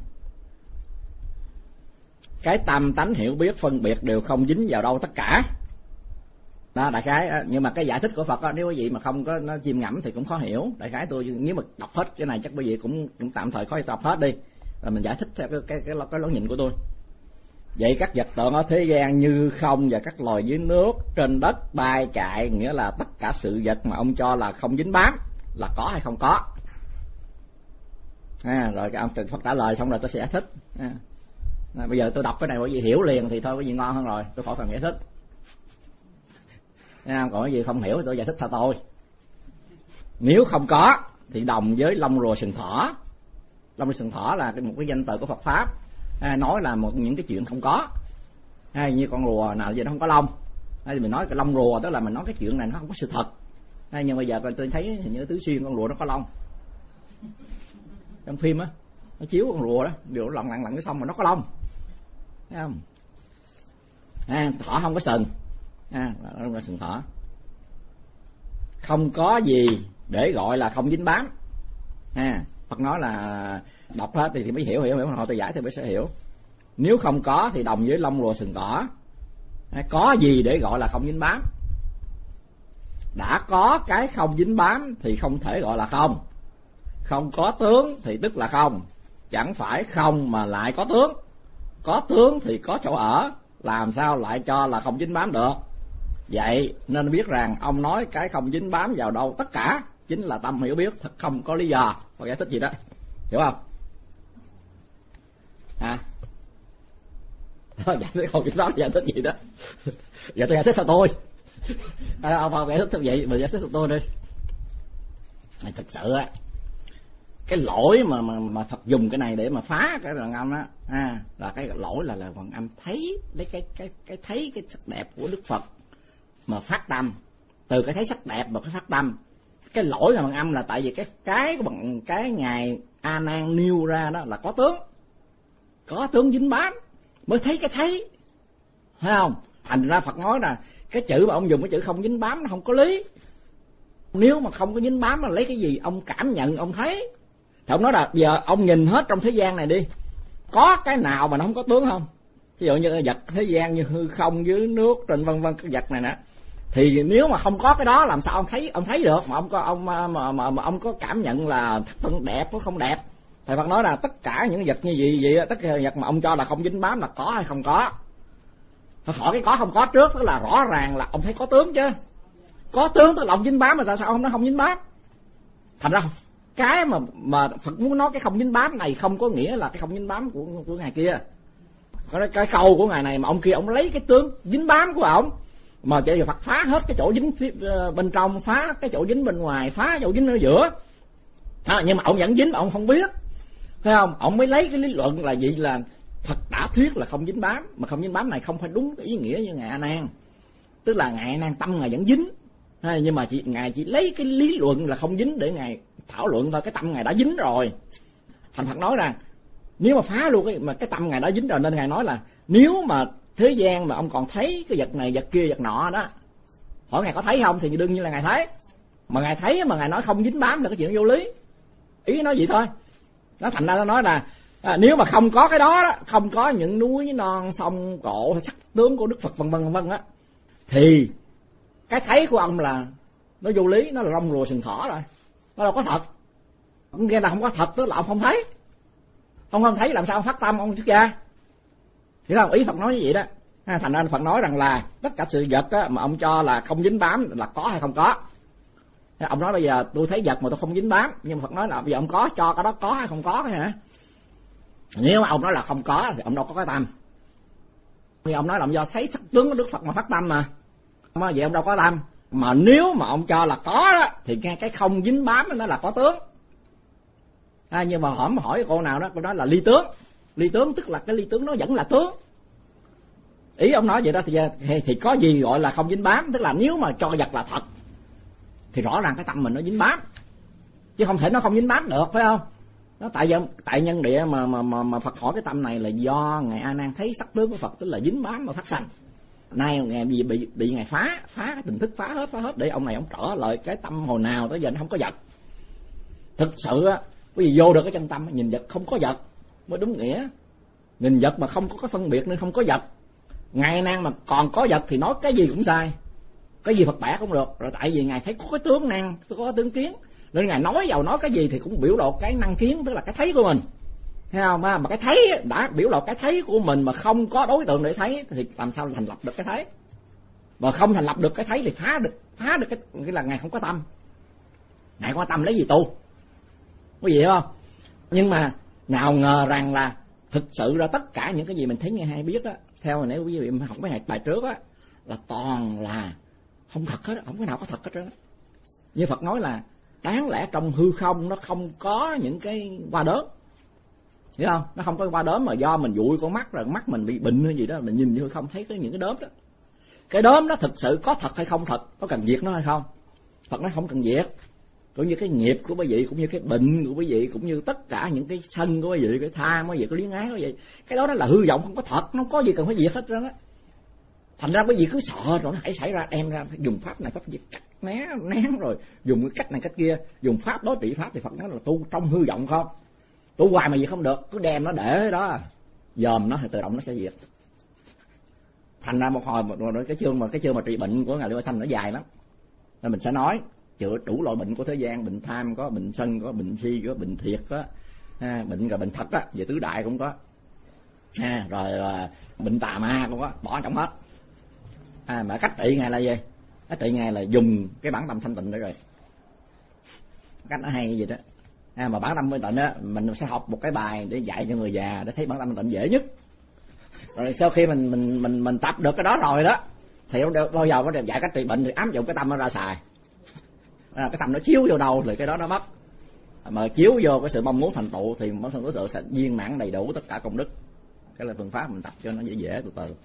cái tâm tánh hiểu biết phân biệt đều không dính vào đâu tất cả. Đó, đại khái. Nhưng mà cái giải thích của Phật đó, nếu quý vị mà không có nó chiêm ngẫm thì cũng khó hiểu. Đại khái tôi nếu mà đọc hết cái này chắc quý vị cũng tạm thời khó đọc hết đi, rồi mình giải thích theo cái lối nhìn của tôi. Vậy các vật tượng ở thế gian như không và các loài dưới nước, trên đất, bay chạy, nghĩa là tất cả sự vật mà ông cho là không dính bám là có hay không có. Rồi cái ông Phật trả lời xong rồi tôi sẽ giải thích. Bây giờ tôi đọc cái này quý vị hiểu liền thì thôi quý vị ngon hơn rồi, tôi khỏi cần giải thích. Còn cái gì không hiểu thì tôi giải thích theo tôi. Nếu không có thì đồng với lông rùa sừng thỏ. Lông rùa sừng thỏ là một cái danh từ của Phật pháp, nói là những cái chuyện không có. Như con rùa nào giờ nó không có lông, thì mình nói cái lông rùa tức là mình nói cái chuyện này nó không có sự thật. Nhưng bây giờ tôi thấy hình như Tứ Xuyên con rùa nó có lông. Trong phim á nó chiếu con rùa đó, điều lặn cái xong mà nó có lông, thấy không? Thỏ không có sừng, lông là sừng thỏ. Không có gì để gọi là không dính bám. Phật nói là đọc hết thì mới hiểu họ tôi giải thì mới sẽ hiểu. Nếu không có thì đồng với lông rùa sừng thỏ. Có gì để gọi là không dính bám? Đã có cái không dính bám thì không thể gọi là không. Không có tướng thì tức là không. Chẳng phải không mà lại có tướng. Có tướng thì có chỗ ở, làm sao lại cho là không dính bám được? Vậy nên biết rằng ông nói cái không dính bám vào đâu tất cả chính là tâm hiểu biết, thật không có lý do. Có giải thích gì đó, hiểu không? Giải thích không dính bám giải thích gì đó. Giờ tôi giải thích theo tôi. Ông Phật giải thích theo vậy, mình giải thích theo tôi đi. Thực sự á, cái lỗi mà Phật dùng cái này để mà phá cái đoạn âm á, là cái lỗi là phần âm thấy lấy cái thấy cái sắc đẹp của Đức Phật mà phát tâm, từ cái thấy sắc đẹp và cái phát tâm. Cái lỗi là phần âm là tại vì cái ngài A Nan nêu ra đó là có tướng dính bám mới thấy cái thấy, thấy không? Thành ra Phật nói là cái chữ mà ông dùng cái chữ không dính bám nó không có lý. Nếu mà không có dính bám mà lấy cái gì ông cảm nhận ông thấy. Thì ông nói là giờ ông nhìn hết trong thế gian này đi, có cái nào mà nó không có tướng không? Ví dụ như vật thế gian như hư không, dưới nước, trên vân vân cái vật này nè, thì nếu mà không có cái đó làm sao ông thấy được mà ông có cảm nhận là thân đẹp có không đẹp? Thầy Phật nói là tất cả những vật như vậy tất cả vật mà ông cho là không dính bám là có hay không có. Hỏi cái có không có trước, tức là rõ ràng là ông thấy có tướng chứ. Có tướng tức là ông dính bám, mà tại sao ông nói không dính bám? Thành ra cái mà Phật muốn nói cái không dính bám này không có nghĩa là cái không dính bám của ngài kia. Cái câu của ngài này mà ông kia ông lấy cái tướng dính bám của ông mà chỉ Phật phá hết cái chỗ dính bên trong, phá cái chỗ dính bên ngoài, phá chỗ dính ở giữa. Nhưng mà ông vẫn dính mà ông không biết, thấy không? Ông mới lấy cái lý luận là gì, là Phật đã thuyết là không dính bám, mà không dính bám này không phải đúng cái ý nghĩa như ngài A Nan, tức là ngài A Nan tâm ngài vẫn dính, nhưng mà ngài chỉ lấy cái lý luận là không dính để ngài thảo luận thôi, cái tâm ngài đã dính rồi. Thành Phật nói rằng nếu mà phá luôn mà cái tâm ngài đã dính rồi, nên ngài nói là nếu mà thế gian mà ông còn thấy cái vật này vật kia vật nọ đó, hỏi ngài có thấy không thì đương nhiên là ngài thấy. Mà ngài thấy mà ngài nói không dính bám là cái chuyện vô lý, ý nói vậy thôi. Nó thành ra nó nói là nếu mà không có cái đó, không có những núi non sông cộ sắc tướng của Đức Phật vân vân á, thì cái thấy của ông là nó vô lý, nó là rong rùa sừng thỏ rồi, nó đâu có thật. Nghe là không có thật tức là ông không thấy. Ông không thấy làm sao ông phát tâm ông xuất gia, hiểu không? Ý Phật nói như vậy đó. Thành ra Phật nói rằng là tất cả sự vật á, mà ông cho là không dính bám là có hay không có. Ông nói bây giờ tôi thấy vật mà tôi không dính bám, nhưng mà Phật nói là bây giờ ông có cho cái đó có hay không có hả? Nếu mà ông nói là không có thì ông đâu có cái tâm. Vì ông nói là ông do thấy sắc tướng của Đức Phật mà phát tâm mà vậy ông đâu có tâm. Mà nếu mà ông cho là có đó thì nghe cái không dính bám nó là có tướng. Nhưng mà hỏi cô nào đó, cô nói là ly tướng. Ly tướng tức là cái ly tướng nó vẫn là tướng. Ý ông nói vậy đó, thì có gì gọi là không dính bám, tức là nếu mà cho vật là thật thì rõ ràng cái tâm mình nó dính bám, chứ không thể nó không dính bám được, phải không? Nó tại nhân địa mà Phật hỏi cái tâm này là do ngài A Nan thấy sắc tướng của Phật, tức là dính bám mà phát sanh. Nay ngài bị ngài phá cái tình thức, phá hết để ông này ông trở lại cái tâm hồi nào tới giờ nó không có vật. Thực sự á, cái gì vô được cái chân tâm, nhìn vật không có vật mới đúng nghĩa. Nhìn vật mà không có cái phân biệt nên không có vật. Ngài Nan mà còn có vật thì nói cái gì cũng sai, cái gì Phật bẻ cũng được. Rồi tại vì ngài thấy có cái tướng năng, có cái tướng kiến, nên ngài nói cái gì thì cũng biểu lộ cái năng kiến, tức là cái thấy của mình, thấy không? Mà cái thấy đã biểu lộ cái thấy của mình mà không có đối tượng để thấy thì làm sao thành lập được cái thấy? Mà không thành lập được cái thấy thì phá được cái là ngài không có tâm. Ngài không có tâm lấy gì tu, có gì không? Nhưng mà nào ngờ rằng là thực sự ra tất cả những cái gì mình thấy nghe hay biết á, theo hồi nãy quý vị học mấy bài trước á, là toàn là không thật hết, không cái nào có thật hết trơn. Như Phật nói là đáng lẽ trong hư không nó không có những cái qua đớn, hiểu không? Nó không có qua đớn mà do mình dụi con mắt rồi mắt mình bị bệnh hay gì đó, mình nhìn như không thấy có những cái đốm đó. Cái đốm đó thực sự có thật hay không thật, có cần diệt nó hay không? Phật nói không cần diệt. Cũng như cái nghiệp của quý vị, cũng như cái bệnh của quý vị, cũng như tất cả những cái sân của quý vị, cái tham quý vị, cái luyến ái quý vị, cái đó là hư vọng, không có thật, nó không có gì cần phải diệt hết trơn á. Thành ra quý vị cứ sợ rồi nó hãy xảy ra, đem ra dùng pháp này pháp gì cắt nén rồi dùng cái cách này cách kia, dùng pháp đối trị pháp, thì Phật nói là tu trong hư vọng không, tu hoài mà gì không được, cứ đem nó để đó dòm nó thì tự động nó sẽ diệt. Thành ra một hồi cái chương mà trị bệnh của ngài Lưu Sanh nó dài lắm, nên mình sẽ nói chữa đủ loại bệnh của thế gian, bệnh tham có, bệnh sân có, bệnh si có, bệnh thiệt có, bệnh thật á, về tứ đại cũng có, rồi bệnh tà ma cũng có, bỏ trong hết. Mà cách trị ngài là gì? Cách trị ngài là dùng cái bản tâm thanh tịnh đó rồi. Cách nó hay gì đó. Mà bản tâm thanh tịnh á, mình sẽ học một cái bài để dạy cho người già để thấy bản tâm thanh tịnh dễ nhất. Rồi sau khi mình tập được cái đó rồi đó, thì bao giờ có được dạy cách trị bệnh thì áp dụng cái tâm nó ra xài. Cái tâm nó chiếu vô đâu thì cái đó nó mất. Mà chiếu vô cái sự mong muốn thành tựu thì mong muốn thành tựu sẽ viên mãn đầy đủ tất cả công đức. Cái là phương pháp mình tập cho nó dễ từ từ.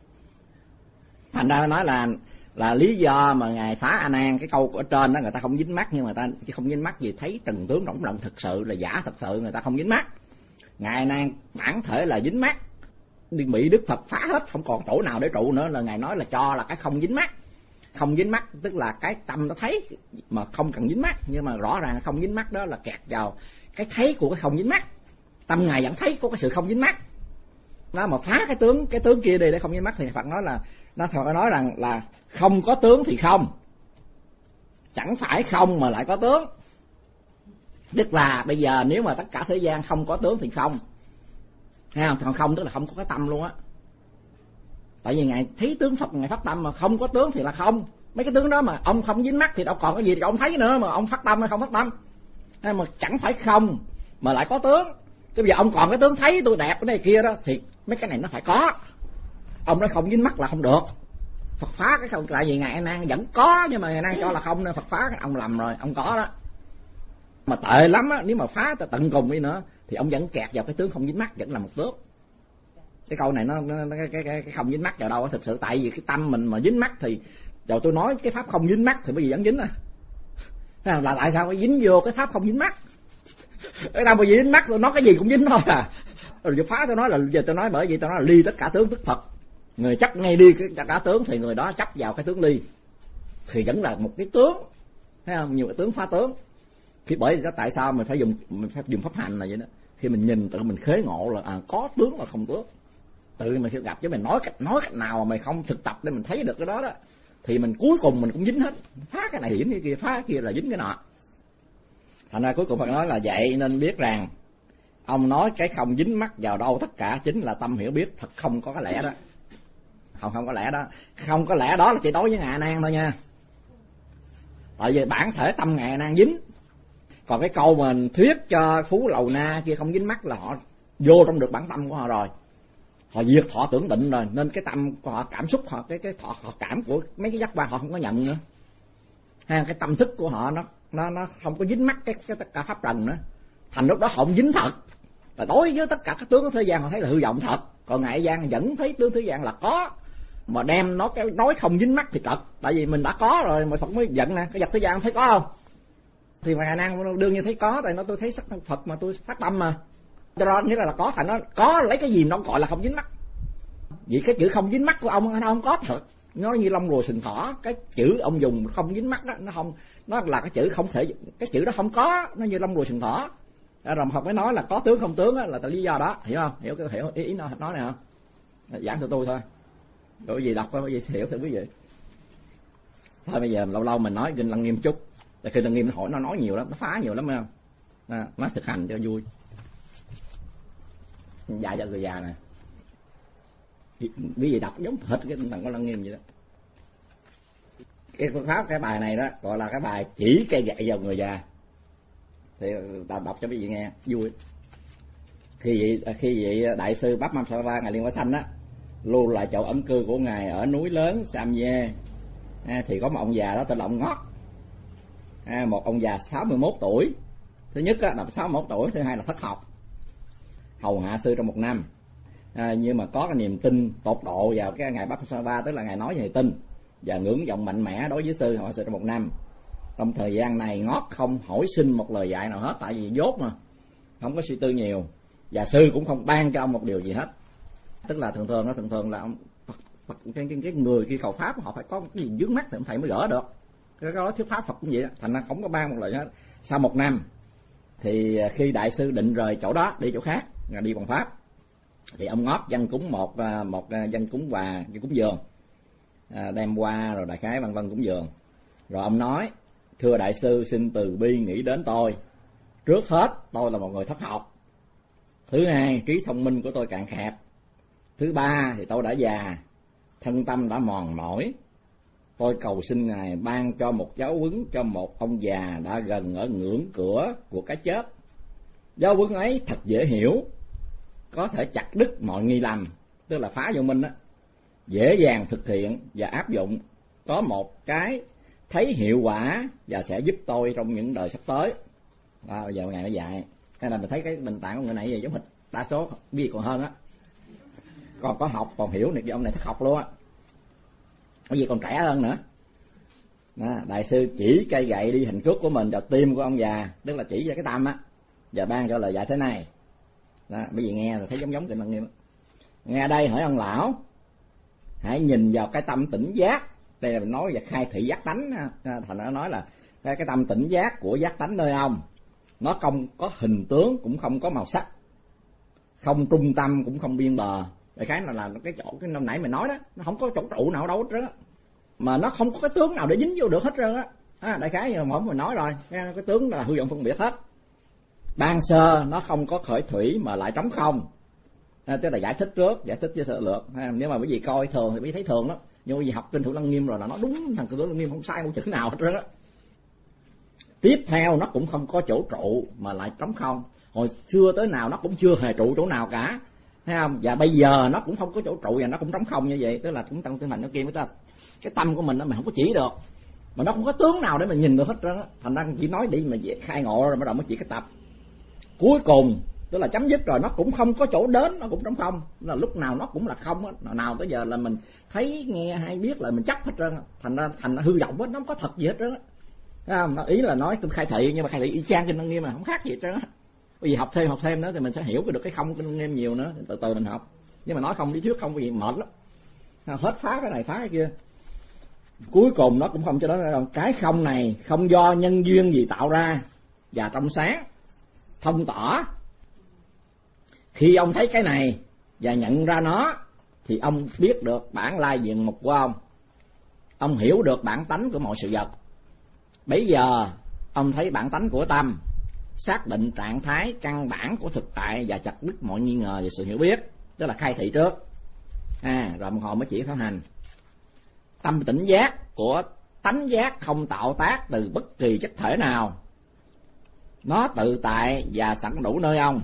Thành ra nói là lý do mà ngài phá A Nan cái câu ở trên đó, người ta không dính mắc, nhưng mà người ta không dính mắc gì thấy trần tướng rỗng rộng thực sự là giả thật sự, người ta không dính mắc. Ngài A Nan bản thể là dính mắc, bị Đức Phật phá hết, không còn chỗ nào để trụ nữa, là ngài nói là cho là cái không dính mắc. Không dính mắc tức là cái tâm nó thấy mà không cần dính mắc, nhưng mà rõ ràng không dính mắc đó là kẹt vào cái thấy của cái không dính mắc. Tâm ngài vẫn thấy có cái sự không dính mắc. Nó mà phá cái tướng kia đi để không dính mắc thì Phật nói là Phật nói rằng là không có tướng thì không, chẳng phải không mà lại có tướng. Tức là bây giờ nếu mà tất cả thế gian không có tướng thì không, thấy không? Còn không tức là không có cái tâm luôn á. Tại vì ngài thấy tướng Phật, ngài phát tâm, mà không có tướng thì là không. Mấy cái tướng đó mà ông không dính mắc thì đâu còn cái gì để ông thấy nữa, mà ông phát tâm hay không phát tâm. Nên mà chẳng phải không mà lại có tướng. Cái bây giờ ông còn cái tướng thấy tôi đẹp cái này kia đó, thì mấy cái này nó phải có. Ông nói không dính mắc là không được. Phật phá cái không, tại vì ngài A Nan vẫn có, nhưng mà ngài A Nan cho là không nên Phật phá, ông lầm rồi, ông có đó. Mà tệ lắm á, nếu mà phá tới tận cùng đi nữa thì ông vẫn kẹt vào cái tướng không dính mắc, vẫn là một tướng. Cái câu này nó cái không dính mắc vào đâu thực sự, tại vì cái tâm mình mà dính mắc thì rồi tôi nói cái pháp không dính mắc thì bởi vì vẫn dính là tại sao phải dính vô cái pháp không dính mắc? Cái tâm mà dính mắc tôi nói cái gì cũng dính thôi à. Rồi giờ phá tôi nói là giờ tôi nói bởi vì tôi nói là ly tất cả tướng tức Phật, người chấp ngay đi tất cả tướng thì người đó chấp vào cái tướng ly thì vẫn là một cái tướng, thấy không? Nhiều cái tướng phá tướng. Thì bởi vì đó tại sao mình phải dùng pháp hành là vậy đó. Khi mình nhìn tự mình khế ngộ là có tướng mà không tướng, tự mình sẽ gặp chứ mình nói cách nào mà mày không thực tập để mình thấy được cái đó đó thì mình cuối cùng mình cũng dính hết, phá cái này dính cái kia, phá cái kia là dính cái nọ. Thành ra cuối cùng Phật nói là vậy nên biết rằng ông nói cái không dính mắc vào đâu tất cả chính là tâm hiểu biết, thật không có cái lẽ đó. Không có lẽ đó, không có lẽ đó là chỉ đối với ngài A Nan thôi nha. Tại vì bản thể tâm ngài A Nan dính. Còn cái câu mà thuyết cho Phú Lầu Na kia không dính mắc là họ vô trong được bản tâm của họ rồi, họ diệt thọ tưởng định rồi, nên cái tâm của họ, cảm xúc họ, cái thọ họ cảm của mấy cái giác quan họ không có nhận nữa. cái tâm thức của họ nó không có dính mắc cái tất cả pháp trần nữa, thành lúc đó họ không dính thật. Và đối với tất cả các tướng của thế gian họ thấy là hư vọng thật, còn ngại gian vẫn thấy tướng thế gian là có, mà đem nó cái nói không dính mắc thì trật. Tại vì mình đã có rồi mà Phật mới giận nè, cái vật thế gian thấy có không, thì mà Ngài Nan đương nhiên thấy có, tại nó tôi thấy sắc Phật mà tôi phát tâm mà, cho đó nghĩa là có, thành nó có lấy cái gì nó gọi là không dính mắc. Vì cái chữ không dính mắc của ông nó không có thật, nó như lông rùa sừng thỏ. Cái chữ ông dùng không dính mắc đó, nó không, nó là cái chữ không thể, cái chữ đó không có, nó như lông rùa sừng thỏ. Rồi Phật mới nói là có tướng không tướng đó, là tại lý do đó, hiểu không? Hiểu ý nó nói này không? Giảng cho tôi thôi, rồi gì đọc có gì hiểu thử quý vị. Thôi bây giờ lâu lâu mình nói Kinh Lăng Nghiêm chút, tại Kinh Lăng Nghiêm nó nói nhiều lắm, nó phá nhiều lắm, phải không? Nó thực hành cho vui. Dạy cho người già nè, quý vị đọc giống hết cái Kinh Lăng Nghiêm vậy đó. Cái phương pháp, cái bài này đó gọi là cái bài chỉ cây gậy vào người già, thì ta đọc cho quý vị nghe vui. Khi vị đại sư Bapamsava ngài Liên Hoa Xanh á lưu lại chỗ ẩn cư của ngài ở núi lớn Samye, thì có một ông già đó tên là ông Ngót, một ông già 61 tuổi. Thứ nhất là 61 tuổi, thứ hai là thất học, hầu hạ sư trong 1 năm, nhưng mà có cái niềm tin tột độ vào cái ngài Bapamsava, tức là ngài nói về tin và ngưỡng vọng mạnh mẽ đối với sư, hầu hạ sư trong 1 năm. Trong thời gian này Ngót không hỏi xin một lời dạy nào hết, tại vì dốt mà không có suy tư nhiều, và sư cũng không ban cho ông một điều gì hết. Tức là thường là ông cái người khi cầu pháp họ phải có cái gì vướng mắt thì ông thầy mới gỡ được. Cái đó thuyết pháp Phật cũng vậy đó, thành ra không có ban một lời hết. Sau 1 năm thì khi đại sư định rời chỗ đó đi chỗ khác, đi bằng pháp, thì ông Ngót dâng cúng một dâng cúng quà, cúng dường, đem qua rồi đại khái vân vân cúng dường. Rồi ông nói: thưa đại sư, xin từ bi nghĩ đến tôi. Trước hết tôi là một người thất học, thứ hai trí thông minh của tôi cạn hẹp, thứ ba thì tôi đã già, thân tâm đã mòn mỏi. Tôi cầu xin ngài ban cho một giáo huấn cho một ông già đã gần ở ngưỡng cửa của cái chết. Giáo huấn ấy thật dễ hiểu, có thể chặt đứt mọi nghi lầm, tức là phá vô minh đó, dễ dàng thực hiện và áp dụng, có một cái thấy hiệu quả và sẽ giúp tôi trong những đời sắp tới. Bây giờ ngài nó dạy, cái này mình thấy cái nền tảng của người này giống hệt đa số biết còn hơn á, còn có học còn hiểu này, ông này thất học luôn á, cái gì còn trẻ hơn nữa. Đại sư chỉ cây gậy đi hình cước của mình vào tim của ông già, tức là chỉ vào cái tâm á, và ban cho lời dạy thế này. Bởi vì nghe là thấy giống Kinh Lăng Nghiêm. Nghe đây hỏi ông lão, hãy nhìn vào cái tâm tỉnh giác. Đây là mình nói về khai thị giác tánh, thành nó nói là cái tâm tỉnh giác của giác tánh nơi ông, nó không có hình tướng, cũng không có màu sắc, không trung tâm, cũng không biên bờ. Đại khái là cái chỗ cái năm nãy mình nói đó, nó không có chỗ trụ nào đâu hết trơn á, mà nó không có cái tướng nào để dính vô được hết trơn á. Đại khái như mỗi mình nói rồi, cái tướng là hư vọng phân biệt hết. Ban sơ nó không có khởi thủy mà lại trống không, tức là giải thích trước, giải thích với sơ lược. Nếu mà quý vị coi thường thì quý vị thấy thường đó, nhưng quý vị học Kinh Thủ Lăng Nghiêm rồi là nó đúng, thằng Thủ Lăng Nghiêm không sai một chữ nào hết trơn á. Tiếp theo nó cũng không có chỗ trụ mà lại trống không. Hồi xưa tới nào nó cũng chưa hề trụ chỗ nào cả, thấy không? Và bây giờ nó cũng không có chỗ trụ và nó cũng trống không như vậy, tức là cũng tăng tinh thần nó kia mới ta. Cái tâm của mình nó mình không có chỉ được, mà nó không có tướng nào để mình nhìn được hết trơn á. Thành ra chỉ nói đi mà khai ngộ rồi bắt đầu mới chỉ cái tập. Cuối cùng tức là chấm dứt rồi, nó cũng không có chỗ đến, nó cũng trống không, là lúc nào nó cũng là không á. Nào tới giờ là mình thấy nghe hay biết là mình chấp hết trơn, thành ra hư vọng hết, nó không có thật gì hết trơn á. Thấy không? Ý là nói tôi khai thị, nhưng mà khai thị y chang Kinh Lăng Nghiêm mà không khác gì hết trơn á. Bởi vì học thêm nữa thì mình sẽ hiểu được cái không Kinh Lăng Nghiêm nhiều nữa, từ từ mình học. Nhưng mà nói không lý thuyết không có gì mệt lắm, hết phá cái này phá cái kia. Cuối cùng nó cũng không cho đó đâu. Cái không này không do nhân duyên gì tạo ra và trong sáng thông tỏ. Khi ông thấy cái này và nhận ra nó thì ông biết được bản lai diện mục của ông hiểu được bản tánh của mọi sự vật. Bây giờ ông thấy bản tánh của tâm, xác định trạng thái căn bản của thực tại và chặt đứt mọi nghi ngờ về sự hiểu biết, tức là khai thị trước, rồi họ mới chỉ pháp hành. Tâm tỉnh giác của tánh giác không tạo tác từ bất kỳ chất thể nào, nó tự tại và sẵn đủ nơi ông.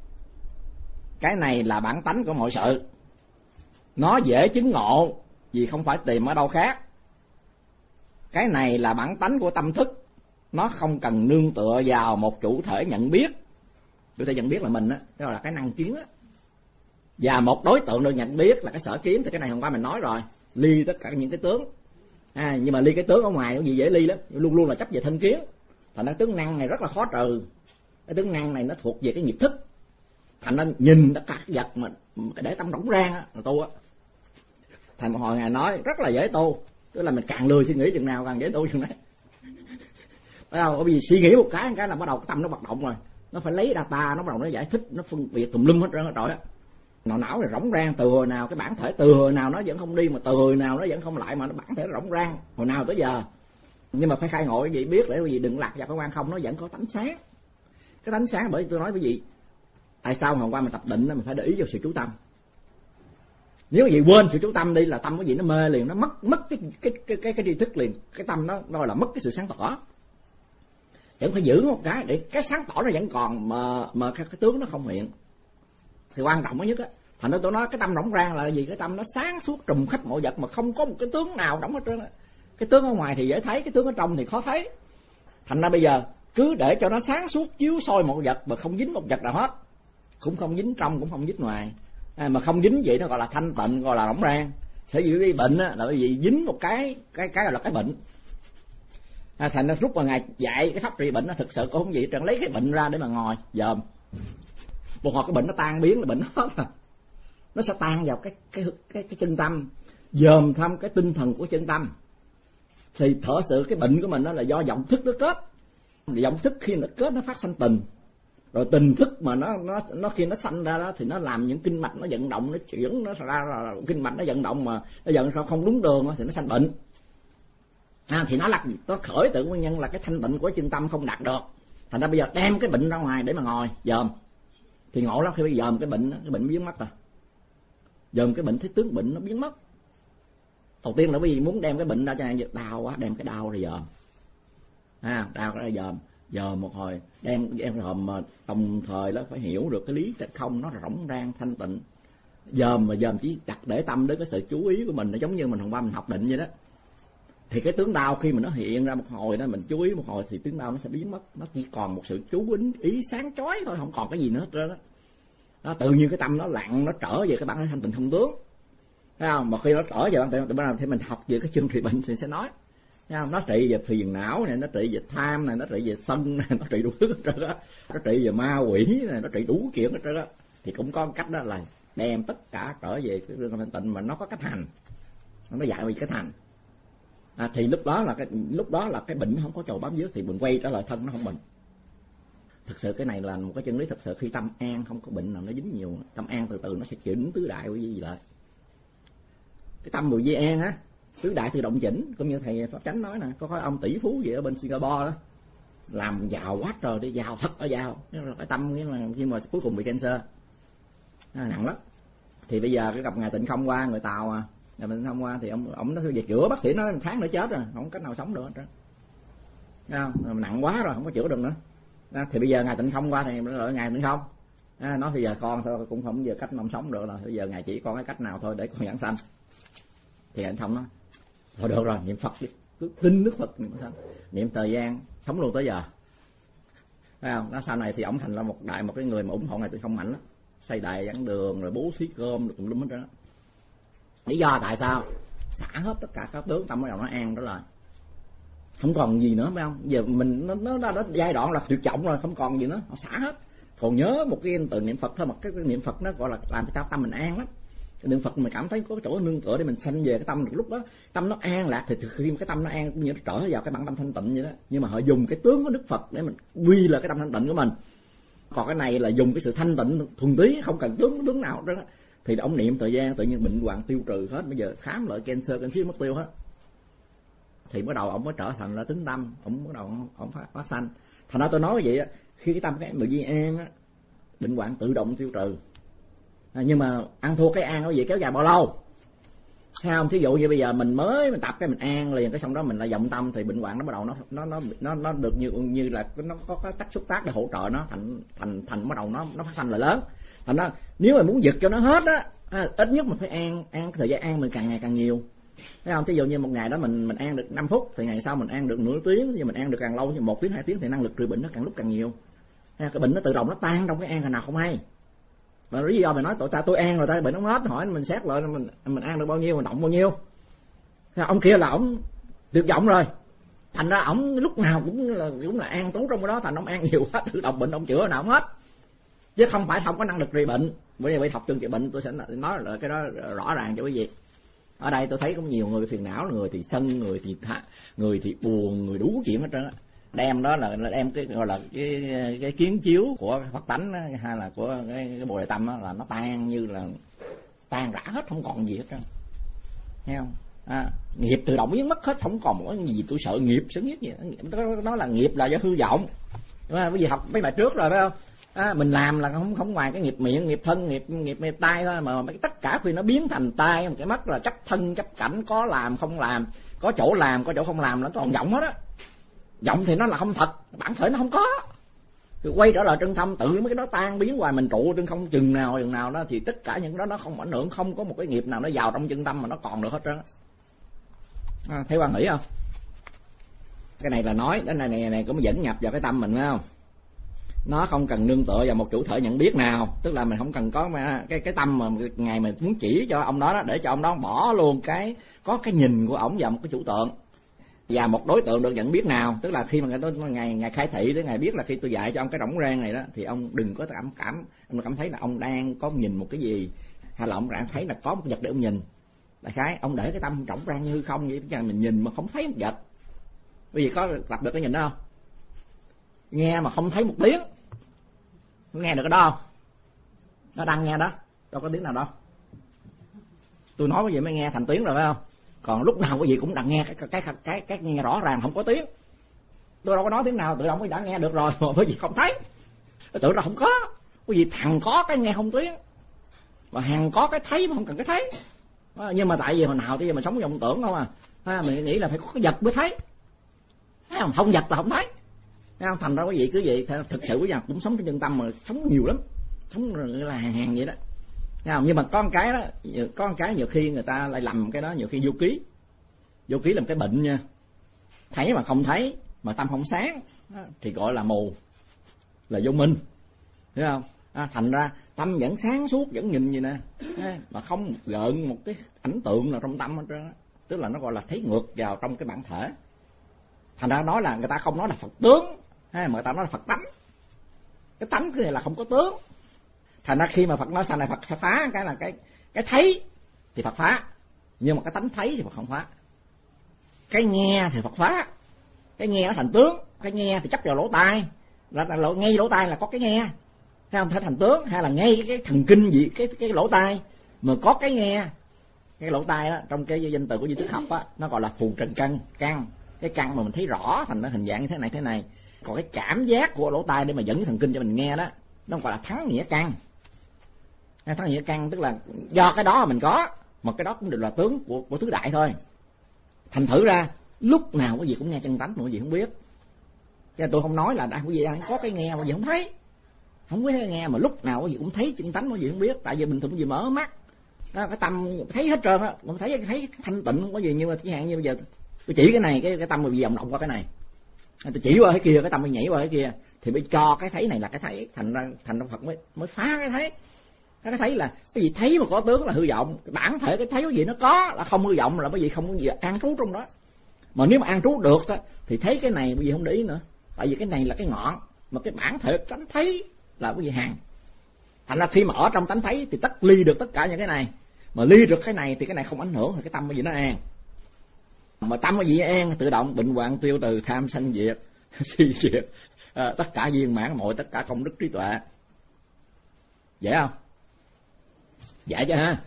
Cái này là bản tánh của mọi sự, nó dễ chứng ngộ vì không phải tìm ở đâu khác. Cái này là bản tánh của tâm thức, nó không cần nương tựa vào một chủ thể nhận biết. Chủ thể nhận biết là mình á, đó là cái năng kiến á, và một đối tượng được nhận biết là cái sở kiến. Thì cái này hôm qua mình nói rồi, ly tất cả những cái tướng. Nhưng mà ly cái tướng ở ngoài có gì dễ ly lắm, luôn luôn là chấp về thân kiến. Thành ra tướng năng này rất là khó trừ. Cái tướng năng này nó thuộc về cái nghiệp thức. Thành ra nhìn tất cả cái vật mà để tâm rỗng rang á là tu á. Thầy một hồi ngài nói rất là dễ tu, tức là mình càng lười suy nghĩ chừng nào càng dễ tu chừng đấy. Bởi vì suy nghĩ một cái là bắt đầu cái tâm nó hoạt động rồi, nó phải lấy data, nó bắt đầu nó giải thích, nó phân biệt tùm lum hết trơn rồi á. Não này rỗng rang từ hồi nào, cái bản thể từ hồi nào nó vẫn không đi, mà từ hồi nào nó vẫn không lại, mà nó bản thể nó rỗng rang hồi nào tới giờ. Nhưng mà phải khai ngộ vậy biết để vì đừng lạc vào cái quan không, nó vẫn có tánh sáng. Cái tánh sáng bởi vì tôi nói với vị, tại sao hôm qua mình tập định mình phải để ý vào sự chú tâm. Nếu gì quên sự chú tâm đi là tâm cái gì nó mê liền, nó mất cái tri thức liền, cái tâm nó gọi là mất cái sự sáng tỏ. Vẫn phải giữ một cái để cái sáng tỏ nó vẫn còn mà cái tướng nó không hiện. Thì quan trọng nhất á, thành ra tôi nói cái tâm rỗng rang là gì? Cái tâm nó sáng suốt trùm khắp mọi vật mà không có một cái tướng nào đóng hết trơn á. Cái tướng ở ngoài thì dễ thấy, cái tướng ở trong thì khó thấy. Thành ra bây giờ cứ để cho nó sáng suốt chiếu soi một vật mà không dính một vật nào hết, cũng không dính trong cũng không dính ngoài. Mà không dính vậy nó gọi là thanh tịnh, gọi là rỗng rang. Sở dĩ cái bệnh á là bởi vì dính một cái là cái bệnh. Thành ra lúc mà ngài dạy cái pháp trị bệnh nó thực sự cũng không gì trơn, lấy cái bệnh ra để mà ngồi dòm. Một hồi cái bệnh nó tan biến là bệnh hết rồi. Nó sẽ tan vào cái chân tâm, dòm thăm cái tinh thần của chân tâm. Thì thật sự cái bệnh của mình đó là do vọng thức nó kết. Vọng thức khi nó kết nó phát sanh tình. Rồi tình thức mà nó khi nó sanh ra đó thì nó làm những kinh mạch nó vận động, nó chuyển nó ra là kinh mạch nó vận động mà nó vận sao không đúng đường thì nó sanh bệnh. Thì nó khởi từ nguyên nhân là cái thanh tịnh của chân tâm không đạt được. Thành ra bây giờ đem cái bệnh ra ngoài để mà ngồi dòm. Thì ngộ lắm, khi bây giờ dòm cái bệnh biến mất rồi. Dòm cái bệnh thấy tướng bệnh nó biến mất. Đầu tiên là bởi vì muốn đem cái bệnh ra cho này đau quá, đem cái đau ra dòm. Đau ra dòm một hồi đem dòm mà đồng thời đó phải hiểu được cái lý trạch không, nó rỗng rang thanh tịnh. Dòm chỉ đặt để tâm đến cái sự chú ý của mình, nó giống như mình hôm qua mình học định vậy đó. Thì cái tướng đau khi mà nó hiện ra một hồi đó, mình chú ý một hồi thì tướng đau nó sẽ biến mất, nó chỉ còn một sự chú ý sáng chói thôi, không còn cái gì nữa hết trơn đó. Tự nhiên cái tâm nó lặng, nó trở về cái bản thể thanh tịnh không tướng. Thấy không? Mà khi nó trở về bản thể thì mình học về cái chương trị bệnh thì sẽ nói. Thấy không? Nó trị về phiền não này, nó trị về tham này, nó trị về sân này, nó trị đủ thứ hết trơn đó. Nó trị về ma quỷ này, nó trị đủ chuyện hết trơn đó. Thì cũng có cách đó là đem tất cả trở về cái chương thanh tịnh, mà nó có cách hành. Nó dạy về cách hành. Thì lúc đó là cái bệnh nó không có trồi bám víu, thì mình quay trở lại thân nó không bệnh. Thực sự cái này là một cái chân lý thực sự. Khi tâm an không có bệnh nào nó dính nhiều, tâm an từ từ nó sẽ chỉnh tứ đại của gì lại. Cái tâm mùi di an á, tứ đại tự động chỉnh, cũng như thầy Pháp Chánh nói nè, có ông tỷ phú gì ở bên Singapore đó, làm giàu quá trời đi, giàu thật ở giàu, cái tâm nghĩa là khi mà cuối cùng bị cancer nặng lắm. Thì bây giờ cái gặp ngài Tịnh Không qua, người Tàu à, ngài Tịnh Không qua thì ông nói về chữa, bác sĩ nói 1 tháng nữa chết rồi, không có cách nào sống được hết. Không? Nặng quá rồi, không có chữa được nữa. Thì bây giờ ngài Tịnh Không qua thì lại ngài Tịnh Không nói bây giờ con thôi cũng không giờ cách nào sống được rồi, bây giờ ngài chỉ có cái cách nào thôi để con giảng sanh. Thì anh Thông nói thôi được rồi, niệm Phật đi, cứ tin Đức Phật niệm sanh, niệm thời gian sống luôn tới giờ. Thấy không? Nó sau này thì ổng thành là một cái người mà ủng hộ ngài Tịnh Không mạnh lắm, xây đài giảng đường rồi bố thí cơm được tùm lum hết đó. Lý do tại sao? Xả hết tất cả các tướng, tâm bắt đầu nó an đó là không còn gì nữa, phải không? Giờ mình nó giai đoạn là tuyệt vọng rồi, không còn gì nữa, họ xả hết. Còn nhớ một cái từ niệm Phật thôi, mà cái niệm Phật nó gọi là làm cho tâm mình an lắm. Cái niệm Phật mình cảm thấy có chỗ nương tựa để mình sanh về cái tâm được, lúc đó tâm nó an lạc. Thì khi mà cái tâm nó an cũng như nó trở vào cái bản tâm thanh tịnh vậy đó. Nhưng mà họ dùng cái tướng của Đức Phật để mình quy là cái tâm thanh tịnh của mình. Còn cái này là dùng cái sự thanh tịnh thuần túy, không cần tướng nào đó. Thì ông niệm thời gian tự nhiên bệnh hoạn tiêu trừ hết, bây giờ khám lại cancer mất tiêu hết. Thì bắt đầu ông mới trở thành là tính tâm, ông bắt đầu ông phát sanh. Thành ra tôi nói vậy á, khi cái tâm cái người di an á, bệnh hoạn tự động tiêu trừ. Nhưng mà ăn thua cái an nó vậy kéo dài bao lâu? Thấy không? Thí dụ như bây giờ mình tập cái mình an liền, cái xong đó mình lại vọng tâm thì bệnh hoạn nó bắt đầu nó được như là nó có cái tác xúc tác để hỗ trợ nó thành bắt đầu nó phát sanh lại lớn. Thành ra nếu mà muốn giật cho nó hết á, ít nhất mình phải an cái thời gian an mình càng ngày càng nhiều. Thấy không? Ví dụ như một ngày đó mình ăn được 5 phút thì ngày sau mình ăn được nửa tiếng, thì mình ăn được càng lâu như 1 tiếng 2 tiếng thì năng lực trị bệnh nó càng lúc càng nhiều. Cái bệnh nó tự động nó tan trong cái ăn hồi nào không hay. Mà lý do mày nói tôi ăn rồi ta bệnh nó hết, hỏi mình xét lại mình ăn được bao nhiêu, mình động bao nhiêu. Ông kia là ổng tuyệt vọng rồi, thành ra ổng lúc nào cũng là an trú trong cái đó, thành ông ăn nhiều quá tự động bệnh ông chữa nào ổng hết, chứ không phải không có năng lực trị bệnh. Bởi vì học chương trị bệnh tôi sẽ nói là cái đó rõ ràng cho quý vị. Ở đây tôi thấy có nhiều người phiền não, người thì sân, người thì buồn, người đủ chuyện hết trơn á. Đem đó là đem cái gọi là cái kiến chiếu của Phật tánh hay là của cái Bồ Đề Tâm đó, là nó tan như là tan rã hết, không còn gì hết trơn. Thấy không? Nghiệp tự động biến mất hết, không còn một cái gì tôi sợ nghiệp sướng nhất gì. Nó là nghiệp là do hư vọng. Đúng không? Bởi vì học mấy bài trước rồi phải không? Mình làm là không ngoài cái nghiệp miệng, nghiệp thân, nghiệp tay thôi, mà tất cả khi nó biến thành tay, cái mắt là chấp thân chấp cảnh, có làm không làm, có chỗ làm có chỗ không làm, nó toàn vọng hết á. Vọng thì nó là không thật, bản thể nó không có. Rồi quay trở lại chân tâm, tự mấy cái đó tan biến hoài, mình trụ trên không chừng nào đó, thì tất cả những đó nó không ảnh hưởng, không có một cái nghiệp nào nó vào trong chân tâm mà nó còn được hết trơn á. Thấy quan nghĩ không? Cái này là nói đến này cũng dẫn nhập vào cái tâm mình phải không? Nó không cần nương tựa vào một chủ thể nhận biết nào, tức là mình không cần có cái tâm mà ngày mình muốn chỉ cho ông đó để cho ông đó bỏ luôn có cái nhìn của ổng vào một cái chủ tượng và một đối tượng được nhận biết nào. Tức là khi mà ngày khai thị để ngài biết là khi tôi dạy cho ông cái rỗng rang này đó, thì ông đừng có ông cảm thấy là ông đang có nhìn một cái gì, hay là ông đang thấy là có một vật để ông nhìn. Đại khái ông để cái tâm rỗng rang như không vậy, chứ mình nhìn mà không thấy một vật. Bởi vì có tập được cái nhìn đó không? Nghe mà không thấy một tiếng, nghe được cái đó không? Nó đang nghe đó, đâu có tiếng nào đâu. Tôi nói cái gì mới nghe thành tiếng rồi phải không? Còn lúc nào cái gì cũng đang nghe cái nghe rõ ràng không có tiếng. Tôi đâu có nói tiếng nào, tự động mới đã nghe được rồi, mà bởi vì không thấy. Tự ra không có. Cái gì thằng có cái nghe không tiếng, mà hàng có cái thấy mà không cần cái thấy. Nhưng mà tại vì hồi nào tới giờ mình sống vọng tưởng không mình nghĩ là phải có cái vật mới thấy. Thấy không? Không vật là không thấy. Thấy không? Thành ra cái gì cứ vậy, thực sự bây cũng sống trong chân tâm mà sống nhiều lắm, sống là hàng vậy đó. Thấy không? Nhưng mà có một cái nhiều khi người ta lại lầm cái đó, nhiều khi vô ký làm cái bệnh nha. Thấy mà không thấy, mà tâm không sáng thì gọi là mù, là vô minh. Thấy không? Thành ra tâm vẫn sáng suốt, vẫn nhìn gì nè, mà không gợn một cái ảnh tượng nào trong tâm hết trơn. Tức là nó gọi là thấy ngược vào trong cái bản thể. Thành ra nói là người ta không nói là Phật tướng, mà người ta nói là Phật tánh. Cái tánh cái này là không có tướng. Thành ra khi mà Phật nói sau này Phật sẽ phá cái là cái thấy thì Phật phá, nhưng mà cái tánh thấy thì Phật không phá. Cái nghe thì Phật phá, cái nghe nó thành tướng, cái nghe thì chấp vào lỗ tai, là ngay lỗ tai là có cái nghe, thấy không? Phải thành tướng, hay là ngay cái thần kinh gì cái lỗ tai mà có cái nghe. Cái lỗ tai đó trong cái danh từ của duy thức học á, nó gọi là phù trần căn, cái căn mà mình thấy rõ thành nó hình dạng như thế này. Còn cái cảm giác của lỗ tai để mà dẫn cái thần kinh cho mình nghe đó, nó gọi là thắng nghĩa căn. Thắng nghĩa căn tức là do cái đó mà mình có, mà cái đó cũng đều là tướng của tứ đại thôi. Thành thử ra lúc nào cái gì cũng nghe chân tánh mà cái gì không biết. Chứ tôi không nói là đang cái gì đang có cái nghe mà gì không thấy, không có cái nghe, mà lúc nào cái gì cũng thấy chân tánh mà gì không biết. Tại vì bình thường gì mở mắt đó, cái tâm thấy hết trơn á, không thấy thanh tịnh không có gì. Nhưng mà chẳng hạn như bây giờ tôi chỉ cái này, cái tâm vì vọng động qua cái này, tôi chỉ qua cái kia, cái tâm mới nhảy qua cái kia, thì mới cho cái thấy này là cái thấy. Thành ra Phật mới phá cái thấy. Cái thấy là cái gì thấy mà có tướng là hư vọng, bản thể cái thấy cái gì nó có là không hư vọng, là bởi vì không có gì an trú trong đó. Mà nếu mà an trú được á thì thấy cái này bởi vì không để ý nữa, tại vì cái này là cái ngọn, mà cái bản thể tánh thấy là cái gì hàng. Thành ra khi mà ở trong tánh thấy thì ly được tất cả những cái này, mà ly được cái này thì cái này không ảnh hưởng, thì cái tâm cái gì nó an. Mà tâm cái gì an, tự động bệnh hoạn tiêu từ, tham sân diệt si diệt, tất cả viên mãn mọi tất cả công đức trí tuệ. Dễ không? Dễ chứ ha.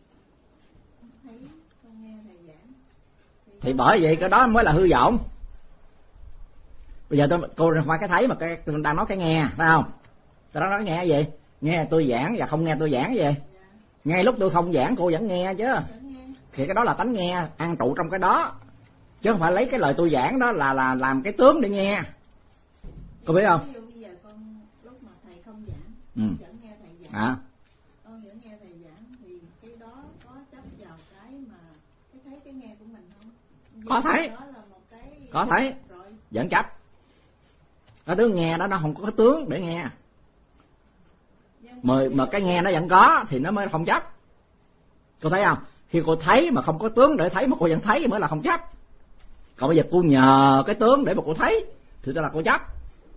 Thì bởi vậy cái đó mới là hư vọng. Bây giờ cô qua cái thấy, mà tôi đang nói cái nghe, phải không? Tôi đang nói cái nghe cái gì? Nghe tôi giảng và không nghe tôi giảng cái gì? Ngay lúc tôi không giảng cô vẫn nghe chứ. Thì cái đó là tánh nghe, an trụ trong cái đó, chứ không phải lấy cái lời tôi giảng đó là làm cái tướng để nghe. Cô biết không? Bây giờ con lúc mà thầy không giảng, vẫn nghe thầy giảng. Con vẫn nghe thầy giảng thì cái đó có chấp vào cái mà cái thấy cái nghe có thấy, có thấy, vẫn chấp. Cái tướng nghe đó nó không có cái tướng để nghe, mà cái nghe nó vẫn có thì nó mới không chấp. Cô thấy không? Khi cô thấy mà không có tướng để thấy mà cô vẫn thấy mới là không chấp. Còn bây giờ cô nhờ cái tướng để mà cô thấy thì đó là cô chấp.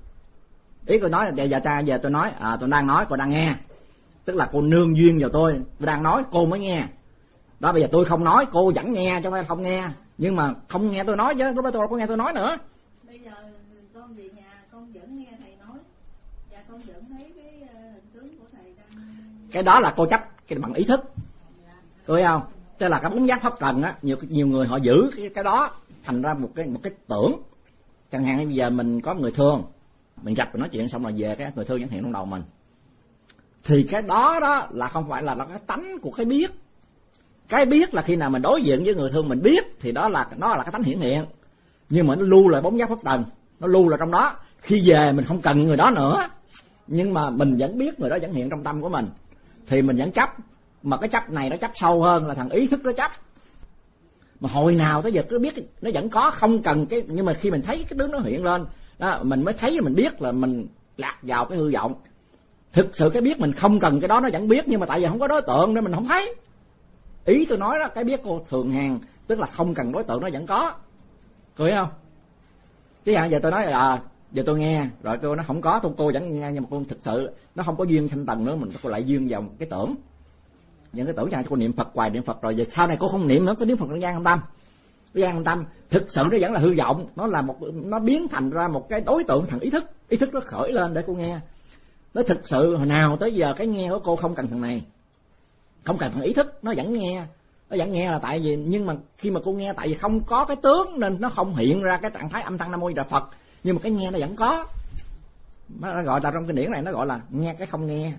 Ý cô nói là giờ tôi nói, tôi đang nói, cô đang nghe, tức là cô nương duyên vào tôi đang nói cô mới nghe. Đó, bây giờ tôi không nói cô vẫn nghe chứ không phải không nghe, nhưng mà không nghe tôi nói chứ lúc đó tôi có nghe tôi nói nữa. Bây giờ con về nhà con vẫn nghe thầy nói và con vẫn thấy cái hình tướng của thầy đang. Cái đó là cô chấp cái bằng ý thức, cô thấy không? Tức là cái bóng giác pháp trần á, nhiều người họ giữ cái đó thành ra một cái tưởng. Chẳng hạn bây giờ mình có người thương, mình gặp mình nói chuyện xong rồi về cái người thương vẫn hiện trong đầu mình, thì cái đó là không phải là cái tánh của cái biết. Cái biết là khi nào mình đối diện với người thương mình biết thì đó là nó là cái tánh hiển hiện, nhưng mà nó lưu lại bóng giác pháp trần, nó lưu lại trong đó. Khi về mình không cần người đó nữa, nhưng mà mình vẫn biết người đó vẫn hiện trong tâm của mình thì mình vẫn chấp. Mà cái chấp này nó chấp sâu hơn là thằng ý thức nó chấp. Mà hồi nào tới giờ cứ biết nó vẫn có, không cần cái, nhưng mà khi mình thấy cái tướng nó hiện lên đó, mình mới thấy, mình biết là mình lạc vào cái hư vọng. Thực sự cái biết mình không cần cái đó nó vẫn biết, nhưng mà tại vì không có đối tượng nên mình không thấy. Ý tôi nói đó, cái biết cô thường hàng tức là không cần đối tượng nó vẫn có, cô hiểu không? Chứ giờ tôi nói giờ tôi nghe rồi cô nó không có, cô vẫn nghe, nhưng mà cô thực sự nó không có duyên thanh tầng nữa, mình cô lại duyên vào cái tưởng. Những cái tưởng cho cô niệm Phật hoài niệm Phật rồi, giờ sau này cô không niệm nữa, có niệm Phật nó gian tâm. Cái gian tâm thực sự nó vẫn là hư vọng, nó biến thành ra một cái đối tượng thằng ý thức nó khởi lên để cô nghe. Nó thực sự hồi nào tới giờ cái nghe của cô không cần thằng này, không cần thằng ý thức, nó vẫn nghe là tại vì, nhưng mà khi mà cô nghe tại vì không có cái tướng nên nó không hiện ra cái trạng thái âm thanh Nam Mô Di Đà Phật, nhưng mà cái nghe nó vẫn có. Nó gọi là trong kinh điển này nó gọi là nghe cái không nghe.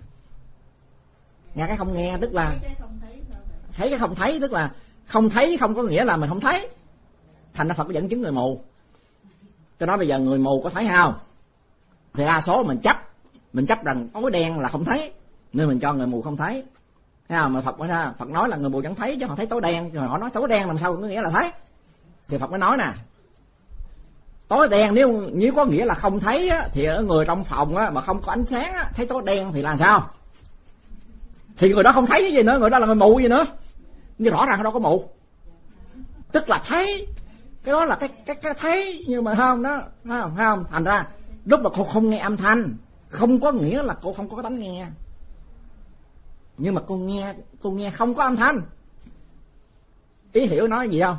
Nghe cái không nghe tức là thấy cái không thấy, tức là không thấy không có nghĩa là mình không thấy. Thành ra Phật có dẫn chứng người mù. Tôi nói bây giờ người mù có thấy không? Thì đa số mình chấp rằng tối đen là không thấy, nên mình cho người mù không thấy. Thấy không? Mà Phật nói là người mù vẫn thấy chứ họ thấy tối đen, rồi họ nói tối đen làm sao có nghĩa là thấy. Thì Phật mới nói nè, tối đen nếu có nghĩa là không thấy á, thì ở người trong phòng á, mà không có ánh sáng á, thấy tối đen thì là sao? Thì người đó không thấy cái gì nữa, người đó là người mù gì nữa. Nhưng rõ ràng đâu có mù, tức là thấy. Cái đó là cái thấy, nhưng mà không đó, không. Thành ra lúc mà cô không nghe âm thanh không có nghĩa là cô không có tánh nghe, nhưng mà cô nghe không có âm thanh. Ý hiểu nói gì không?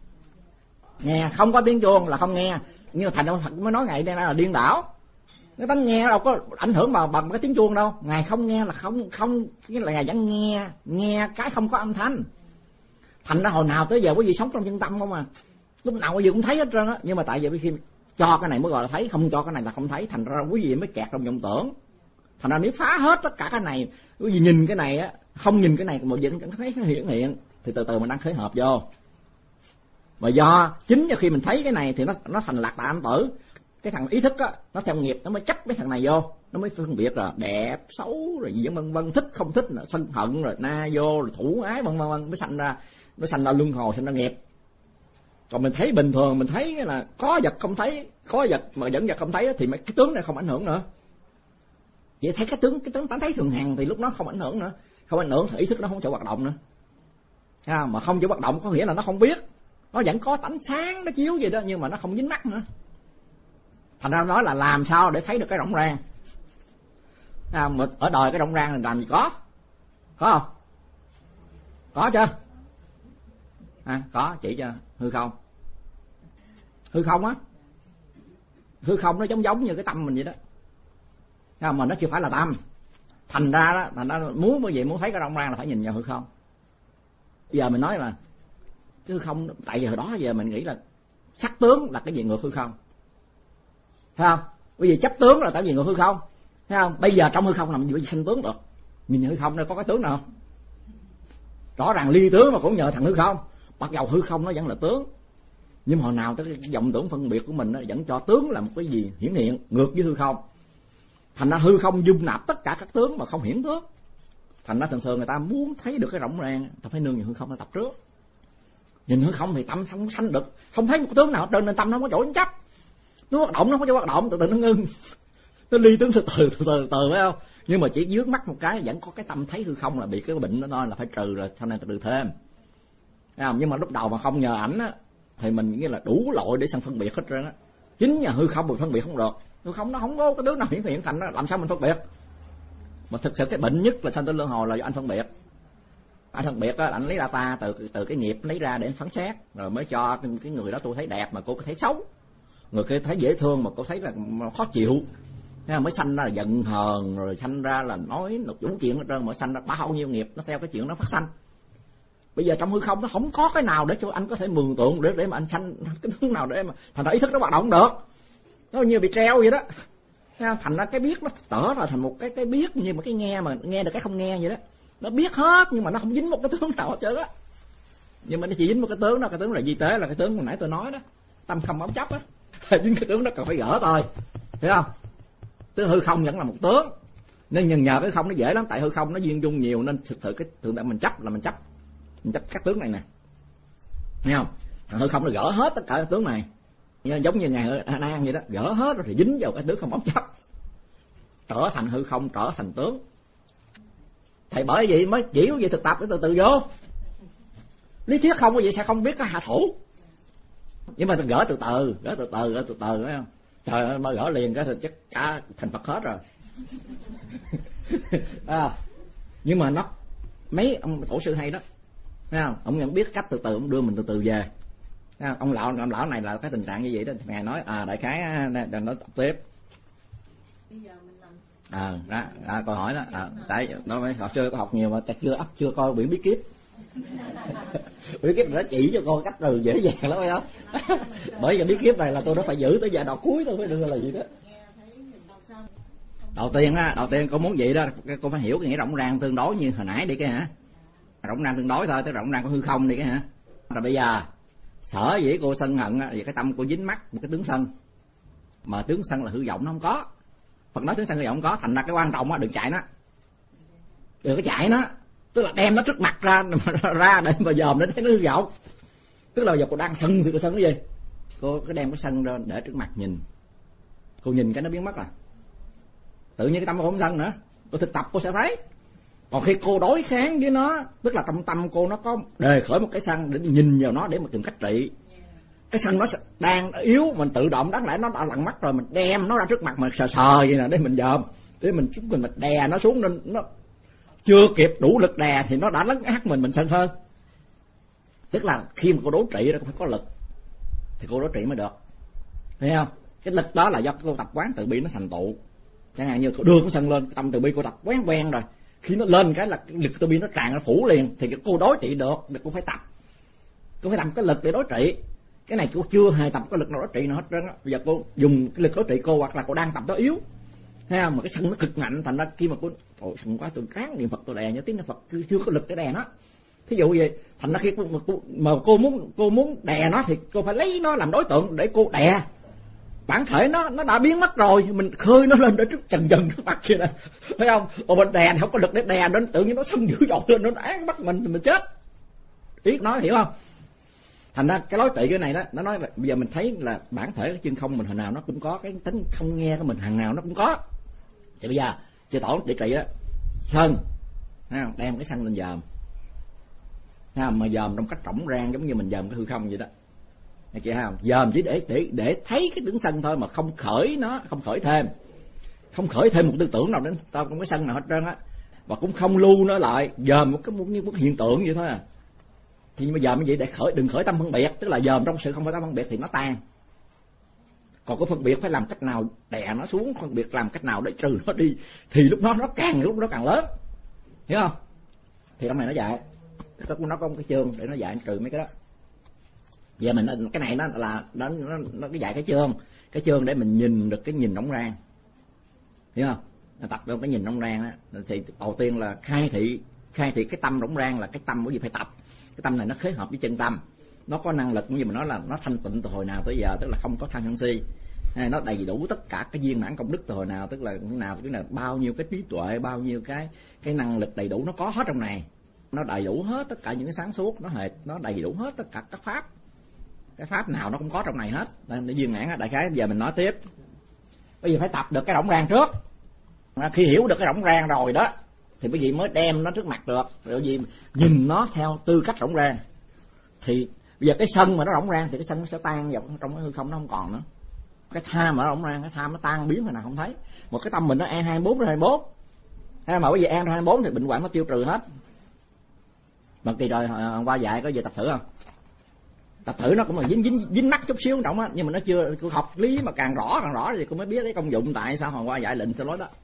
Nghe không có tiếng chuông là không nghe, nhưng mà thành ra Phật mới nói ngày đây là điên đảo. Cái tánh nghe đâu có ảnh hưởng bằng cái tiếng chuông đâu. Ngài không nghe là không, nghĩa là ngài vẫn nghe cái không có âm thanh. Thành ra hồi nào tới giờ quý vị sống trong chân tâm không à, lúc nào quý vị cũng thấy hết trơn á. Nhưng mà tại vì khi cho cái này mới gọi là thấy, không cho cái này là không thấy, thành ra quý vị mới kẹt trong vọng tưởng. Thành ra nếu phá hết tất cả cái này, quý vị nhìn cái này á, không nhìn cái này một vị cũng thấy cái hiện thì từ từ mình đang khởi hợp vô. Mà do chính khi mình thấy cái này thì nó thành lạc tà âm tử. Cái thằng ý thức á, nó theo nghiệp nó mới chấp cái thằng này vô, nó mới phân biệt là đẹp xấu rồi gì vân vân, thích không thích, sân hận rồi na vô rồi thủ ái vân vân, mới sanh ra luân hồi, sanh ra nghiệp. Còn mình thấy bình thường, mình thấy là có vật không thấy, có vật mà vẫn vật không thấy thì cái tướng này không ảnh hưởng nữa. Vậy thấy cái tướng tánh thấy thường hằng thì lúc đó không ảnh hưởng nữa, không ảnh hưởng thì ý thức nó không chịu hoạt động nữa. Mà không chịu hoạt động có nghĩa là nó không biết, nó vẫn có tánh sáng nó chiếu gì đó nhưng mà nó không dính mắt nữa. Thành ra nói là làm sao để thấy được cái rộng ràng. Ở đời cái rộng ràng mình làm gì có không? Có chưa? Có, chỉ cho hư không á, hư không nó giống như cái tâm mình vậy đó. Mà nó chưa phải là tâm. Thành ra muốn thấy cái rộng ràng là phải nhìn vào hư không. Bây giờ mình nói là cái hư không, tại vì hồi đó giờ mình nghĩ là sắc tướng là cái gì ngược hư không, thấy không? Bây giờ chấp tướng là tại vì ngược hư không, thấy không? Bây giờ trong hư không làm gì có sanh tướng được. Nhìn hư không đây có cái tướng nào không? Rõ ràng ly tướng mà cũng nhờ thằng hư không. Mặc dầu hư không nó vẫn là tướng, nhưng hồi nào tới cái vọng tưởng phân biệt của mình nó vẫn cho tướng là một cái gì hiển hiện ngược với hư không. Thành ra hư không dung nạp tất cả các tướng mà không hiển tướng. Thành ra thường người ta muốn thấy được cái rộng ràng, ta phải nương vào hư không, ta tập trước. Nhìn hư không thì tâm không sanh được, không thấy một tướng nào hết trơn, nên tâm nó không có chỗ chấp. Nó hoạt động, nó không có chỗ hoạt động, từ từ nó ngưng, nó ly tướng từ từ phải không? Nhưng mà chỉ dướng mắt một cái, vẫn có cái tâm thấy hư không là bị cái bệnh đó thôi, là phải trừ rồi, sau này trừ thêm. Thấy không? Nhưng mà lúc đầu mà không nhờ ảnh á, thì mình nghĩa là đủ loại để sang phân biệt hết trơn á. Chính nhờ hư không mình phân biệt không được, hư không nó không có cái tướng nào hiển thành đó, làm sao mình phân biệt? Mà thực sự cái bệnh nhất là sanh tử luân hồi là do anh phân biệt. Anh phân biệt á, anh lấy data từ cái nghiệp lấy ra để phán xét, rồi mới cho cái người đó tôi thấy đẹp mà cô thấy xấu, người kia thấy dễ thương mà cô thấy là khó chịu, mới sanh ra là giận hờn, rồi sanh ra là nói chủ chuyện hết trơn, mà sanh ra bao nhiêu nghiệp nó theo cái chuyện nó phát sanh. Bây giờ trong hư không nó không có cái nào để cho anh có thể mường tượng để mà anh sanh cái thứ nào để mà thành ra ý thức nó hoạt động được, nó như bị treo vậy đó. Thành ra cái biết nó trở ra thành một cái biết như một cái nghe mà nghe được cái không nghe vậy đó. Nó biết hết nhưng mà nó không dính một cái tướng nào hết trơn á. Nhưng mà nó chỉ dính một cái tướng đó, cái tướng là di tế, là cái tướng hồi nãy tôi nói đó, tâm không bám chấp á. Dính cái tướng đó cần phải gỡ thôi, hiểu không? Tướng hư không vẫn là một tướng, nên nhờ cái không nó dễ lắm, tại hư không nó duyên dung nhiều nên thực sự cái thường mình chấp là mình chấp các tướng này nè, thấy không? Thằng hư không nó gỡ hết tất cả các tướng này, giống như ngài A Nan vậy đó, gỡ hết rồi thì dính vào cái tướng không bám chấp, trở thành hư không, trở thành tướng. Thầy bởi vậy mới chỉ có gì thực tập để từ từ vô. Lý thuyết không có gì sẽ không biết cái hạ thủ. Nhưng mà gỡ từ từ phải không? Trời ơi, mà gỡ liền cái thì chắc cả thành Phật hết rồi. Nhưng mà nó mấy ông tổ sư hay đó, thấy không? Ông nhận biết cách từ từ, ông đưa mình từ từ về. Ông lão này là cái tình trạng như vậy đó. Ngài nói đại khái đang nói tiếp. Câu hỏi đó, tại nó mới học chưa có học nhiều mà chưa coi quyển bí kíp. Bí kíp nó chỉ cho con cách từ dễ dàng lắm phải không? Bởi vì bí kíp này là tôi đã phải giữ tới giai đoạn cuối tôi mới đưa là gì đó. Đầu tiên cô muốn vậy đó, cô phải hiểu cái nghĩa rộng ràng tương đối như hồi nãy đi cái hả? Rộng ràng tương đối thôi, tới rộng ràng có hư không đi cái hả? Rồi bây giờ sở dĩ cô sân hận vì cái tâm cô dính mắc một cái tướng sân, mà tướng sân là hư vọng nó không có. Phật nói tướng sân hư vọng không có, thành ra cái quan trọng á, đừng chạy nó, đừng có chạy nó, tức là đem nó trước mặt ra để mà dòm nó thấy nó hư vọng. Tức là giờ cô đang sân thì cô sân cái gì? Cô cứ đem cái sân ra để trước mặt nhìn, cô nhìn cái nó biến mất rồi, tự nhiên cái tâm cô không sân nữa. Cô thực tập cô sẽ thấy. Còn khi cô đối kháng với nó, tức là trong tâm cô nó có đề khởi một cái sân để nhìn vào nó để mà tìm cách trị. Cái sân nó đang yếu, mình tự động đáng lẽ nó đã lặn mắt rồi, mình đem nó ra trước mặt mình sờ vậy nè để mình dòm, để mình đè nó xuống, nên nó chưa kịp đủ lực đè thì nó đã lấn át mình sân hơn. Tức là khi mà cô đối trị đó cô phải có lực thì cô đối trị mới được, thấy không? Cái lực đó là do cô tập quán từ bi nó thành tựu. Chẳng hạn như cô đưa cái sân lên, tâm từ bi cô tập quen rồi, khi nó lên cái là lực từ bi nó tràn, nó phủ liền thì cô đối trị được. Cô phải tập, cái lực để đối trị. Cái này cô chưa hề tập cái lực nào đối trị nào hết trơn á. Bây giờ cô dùng cái lực đối trị cô, hoặc là cô đang tập đó yếu, thấy không? Mà cái sân nó cực mạnh, thành ra khi mà cô sân quá tôi ráng niệm Phật tôi đè nhớ tiếng niệm Phật chưa có lực để đè nó. Thí dụ vậy, thành ra khi cô muốn đè nó thì cô phải lấy nó làm đối tượng để cô đè. Bản thể nó đã biến mất rồi, mình khơi nó lên để trước trần trước mặt kia nè, thấy không? Còn mình đè thì không có lực để đè, đến tự nhiên nó sân dữ dội lên, nó án bắt mình chết. Ý nói hiểu không? Thành ra cái lối trị cái này đó, nó nói bây giờ mình thấy là bản thể cái chân không mình hồi nào nó cũng có cái tính không nghe của mình, hàng nào nó cũng có. Thì bây giờ chư tổ để trị đó, sân, đem cái sân lên dòm, mà dòm trong cách rỗng rang giống như mình dòm cái hư không vậy đó. Nghe chưa không? Dòm chỉ để thấy cái tướng sân thôi, mà không khởi nó, không khởi thêm một tư tưởng nào đến tao trong cái sân nào hết trơn á, và cũng không lưu nó lại, dòm một hiện tượng vậy thôi à. Thì nhưng mà dòm như vậy để đừng khởi tâm phân biệt, tức là dòm trong sự không phải tâm phân biệt thì nó tan. Còn có phân biệt phải làm cách nào đè nó xuống, phân biệt làm cách nào để trừ nó đi, thì lúc nó càng lớn, hiểu không? Thì trong này nó dạy, nó có một cái chương để nó dạy trừ mấy cái đó. Giờ mình cái này nó là nó cái dạy cái chương để mình nhìn được cái nhìn rỗng rang, hiểu không? Tập được cái nhìn rỗng rang á, thì đầu tiên là khai thị cái tâm rỗng rang là cái tâm của gì phải tập. Cái tâm này nó khế hợp với chân tâm, nó có năng lực, như mình nói là nó thanh tịnh từ hồi nào tới giờ, tức là không có tham sân si, nó đầy đủ tất cả cái viên mãn công đức từ hồi nào, tức là bao nhiêu cái trí tuệ, bao nhiêu cái năng lực đầy đủ nó có hết trong này. nó đầy đủ hết tất cả những cái sáng suốt, nó đầy đủ hết tất cả các pháp. Cái pháp nào nó cũng có trong này hết. Nên để viên mãn á, đại khái giờ mình nói tiếp. Bây giờ phải tập được cái rỗng rang trước. Khi hiểu được cái rỗng rang rồi đó thì quý vị mới đem nó trước mặt được. Rồi quý vị nhìn nó theo tư cách rỗng rang. Thì bây giờ cái sân mà nó rỗng rang thì cái sân nó sẽ tan vào trong cái hư không, nó không còn nữa. Cái tham mà nó rỗng rang, cái tham nó tan biến rồi nào không thấy. Một cái tâm mình nó an 24 rồi 24. Mà bây giờ an 24 thì bệnh hoạn nó tiêu trừ hết. Mà kỳ rồi qua dạy có về tập thử không? Tập thử nó cũng là dính mắt chút xíu trọng á, nhưng mà nó chưa học lý mà càng rõ thì cũng mới biết cái công dụng tại sao hồi qua dạy lệnh cho nói đó.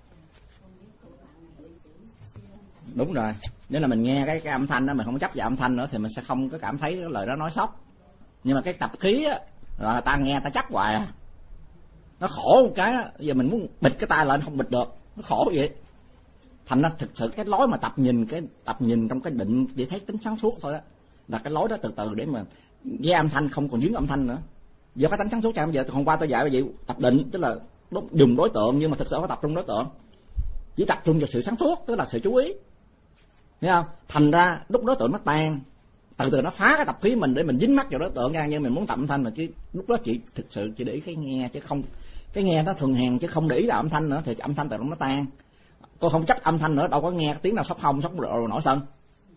Đúng rồi. Nếu là mình nghe cái âm thanh đó, mình không chấp vào âm thanh nữa thì mình sẽ không có cảm thấy cái lời đó nói sốc. Nhưng mà cái tập khí á, rồi ta nghe ta chấp hoài à. Nó khổ một cái á, giờ mình muốn bịt cái tai lên không bịt được, nó khổ vậy. Thành ra thực sự cái lối mà tập nhìn trong cái định để thấy tính sáng suốt thôi đó, là cái lối đó từ từ để mà nghe âm thanh không còn dính âm thanh nữa. Giờ cái tính sáng suốt cho giờ hôm qua tôi dạy quý vị tập định, tức là dùng đối tượng nhưng mà thực sự phải tập trung đối tượng. Chỉ tập trung vào sự sáng suốt, tức là sự chú ý. Thấy không? Thành ra lúc đối tượng nó tan, từ từ nó phá cái tập khí mình để mình dính mắt vào đối tượng ra, nhưng mình muốn tập âm thanh là chứ lúc đó chị thực sự chỉ để ý cái nghe chứ không, cái nghe nó thường hèn chứ không để ý là âm thanh nữa thì âm thanh tự động nó tan. Cô không chắc âm thanh nữa đâu có nghe tiếng nào sốc hông sốc rồi nổi sân.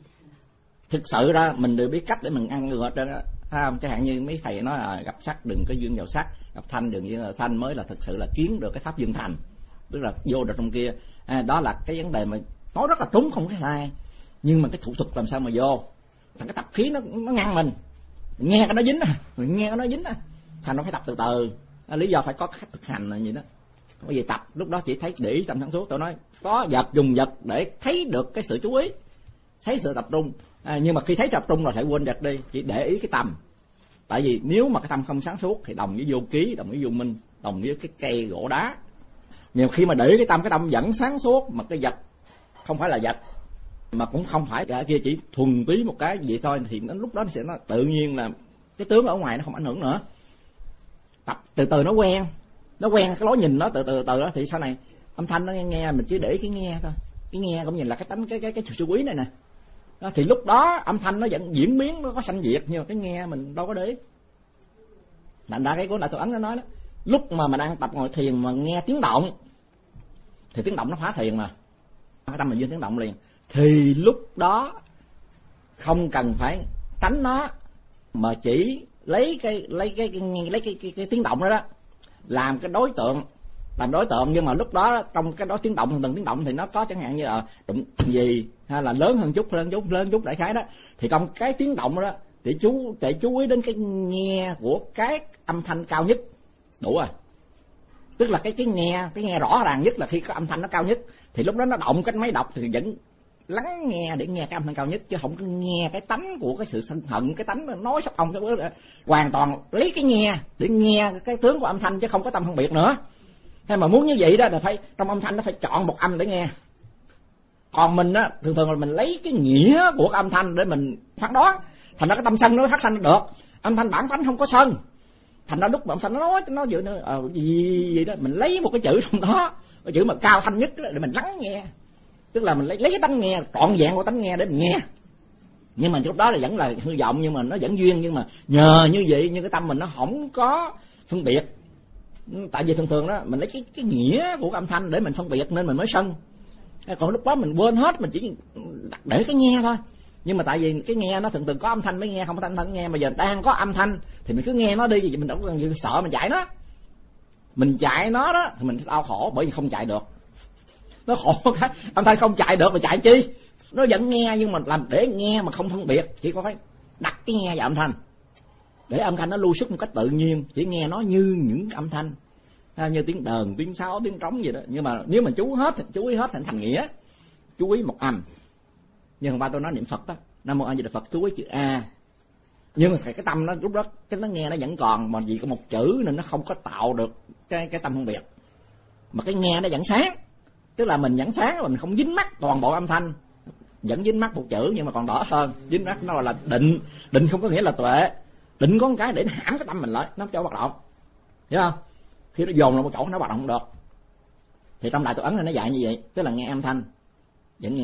Thực sự ra mình đều biết cách để mình ngăn ngừa trên đó, thấy không? Chẳng hạn như mấy thầy nói là gặp sắc đừng có duyên vào sắc, gặp thanh đừng duyên vào thanh mới là thực sự là kiến được cái pháp dương thành, tức là vô được trong kia. Đó là cái vấn đề mà nói rất là trúng không có sai, nhưng mà cái thủ thuật làm sao mà vô? Thằng cái tập khí nó ngăn mình nghe cái nó dính nghe cái nó dính thành nó phải tập từ từ. Lý do phải có cách thực hành là gì đó. Bởi vì tập lúc đó chỉ thấy để ý tâm sáng suốt. Tôi nói có vật dùng vật để thấy được cái sự chú ý, thấy sự tập trung. Nhưng mà khi thấy tập trung rồi phải quên vật đi, chỉ để ý cái tâm. Tại vì nếu mà cái tâm không sáng suốt thì đồng với vô ký, đồng với vô minh, đồng với cái cây gỗ đá. Nhưng khi mà để ý cái tâm vẫn sáng suốt, mà cái vật không phải là vật, mà cũng không phải cái kia chỉ thuần túy một cái gì thôi, thì nó lúc đó nó tự nhiên là cái tướng ở ngoài nó không ảnh hưởng nữa. Tập từ từ nó quen cái lối nhìn nó từ từ đó thì sau này âm thanh nó nghe mình chỉ để cái nghe thôi. Cái nghe cũng nhìn là cái tánh cái sự quý này nè. Đó, thì lúc đó âm thanh nó vẫn diễn biến, nó có sanh diệt, nhưng mà cái nghe mình đâu có để ý. Thành ra cái của Đại Thừa Ấn nó nói đó, lúc mà đang tập ngồi thiền mà nghe tiếng động thì tiếng động nó phá thiền mà, cái tâm mình duyên tiếng động liền, thì lúc đó không cần phải tránh nó mà chỉ lấy cái tiếng động đó làm cái đối tượng, nhưng mà lúc đó trong cái đó tiếng động từng tiếng động thì nó có chẳng hạn như là đụng gì hay là lớn hơn chút đại khái đó, thì trong cái tiếng động đó thì chú ý đến cái nghe của cái âm thanh cao nhất đủ rồi. Tức là cái nghe rõ ràng nhất là khi có âm thanh nó cao nhất, thì lúc đó nó động cái máy đọc thì vẫn lắng nghe để nghe cái âm thanh cao nhất, chứ không có nghe cái tánh của cái sự sân hận, cái tánh nói sốc ông, cái hoàn toàn lấy cái nghe để nghe cái tướng của âm thanh chứ không có tâm phân biệt nữa. Hay mà muốn như vậy đó là phải trong âm thanh nó phải chọn một âm để nghe. Còn mình á thường là mình lấy cái nghĩa của cái âm thanh để mình phán đoán, thành ra cái tâm sân nó phát sanh được. Âm thanh bản tánh không có sân, thành ra lúc mà âm thanh nó dựa gì vậy đó, mình lấy một cái chữ trong đó, cái chữ mà cao thanh nhất để mình lắng nghe. Tức là mình lấy cái tánh nghe trọn vẹn của tánh nghe để mình nghe. Nhưng mà lúc đó là vẫn là hư vọng, nhưng mà nó vẫn duyên, nhưng mà nhờ như vậy nhưng cái tâm mình nó không có phân biệt. Tại vì thường đó mình lấy cái nghĩa của âm thanh để mình phân biệt nên mình mới sân. Còn lúc đó mình quên hết, mình chỉ để cái nghe thôi. Nhưng mà tại vì cái nghe nó thường có âm thanh mới nghe, không có âm thanh nghe, mà giờ đang có âm thanh thì mình cứ nghe nó đi, thì mình đâu có cần sợ mình chạy nó. Mình chạy nó đó thì mình đau khổ, bởi vì không chạy được. Nó khổ cái âm thanh không chạy được mà chạy chi? Nó vẫn nghe nhưng mà làm để nghe mà không phân biệt, chỉ có phải đặt cái nghe vào âm thanh để âm thanh nó lưu xuất một cách tự nhiên, chỉ nghe nó như những âm thanh như tiếng đờn, tiếng sáo, tiếng trống gì đó. Nhưng mà nếu mà chú ý hết thành nghĩa, chú ý một âm. Nhưng hôm qua tôi nói niệm Phật đó, Nam Mô A Di Đà Phật, chú ý chữ A, nhưng mà cái tâm nó lúc đó cái nó nghe nó vẫn còn, mà vì có một chữ nên nó không có tạo được cái tâm phân biệt, mà cái nghe nó vẫn sáng. Tức là mình vẫn sáng mà mình không dính mắt toàn bộ âm thanh, vẫn dính mắt một chữ nhưng mà còn đỏ hơn. Dính mắt nó là định không có nghĩa là tuệ. Định có một cái để hãm cái tâm mình lại, nó cho hoạt động, hiểu không? Khi nó dồn vào một chỗ nó hoạt động không được. Thì trong Đại Thừa Ấn này nó dạy như vậy, tức là nghe âm thanh vẫn nghe,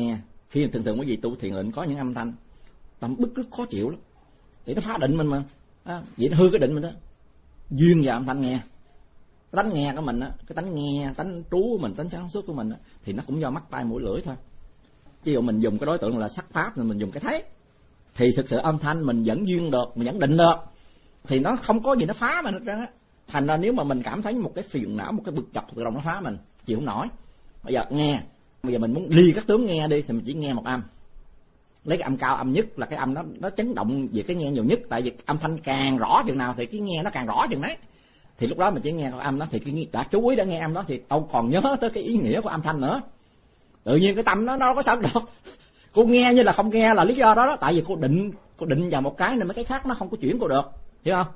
Khi thường quý vị tu thiền định có những âm thanh tâm bức rất khó chịu lắm, thì nó phá định mình mà, vậy nó hư cái định mình đó. Duyên vào âm thanh nghe, cái tánh nghe của mình á, cái tánh nghe, tánh trú của mình, tánh sáng suốt của mình á, thì nó cũng do mắt tai mũi lưỡi thôi. Ví dụ mình dùng cái đối tượng là sắc pháp, nên mình dùng cái thấy, thì thực sự âm thanh mình vẫn duyên được, mình vẫn định được, thì nó không có gì nó phá mình hết trơn á. Thành ra nếu mà mình cảm thấy một cái phiền não, một cái bực dọc tự động nó phá mình, chịu không nổi. Bây giờ nghe, bây giờ mình muốn ly các tướng nghe đi, thì mình chỉ nghe một âm, lấy cái âm cao, âm nhất là cái âm nó chấn động về cái nghe nhiều nhất. Tại vì âm thanh càng rõ chừng nào thì cái nghe nó càng rõ chừng đấy. Thì lúc đó mình chỉ nghe cái âm đó, thì cái đã chú ý đã nghe âm đó thì đâu còn nhớ tới cái ý nghĩa của âm thanh nữa. Tự nhiên cái tâm nó đâu có sao được. Cô nghe như là không nghe là lý do đó. Tại vì cô định vào một cái nên mấy cái khác nó không có chuyển cô được, hiểu không?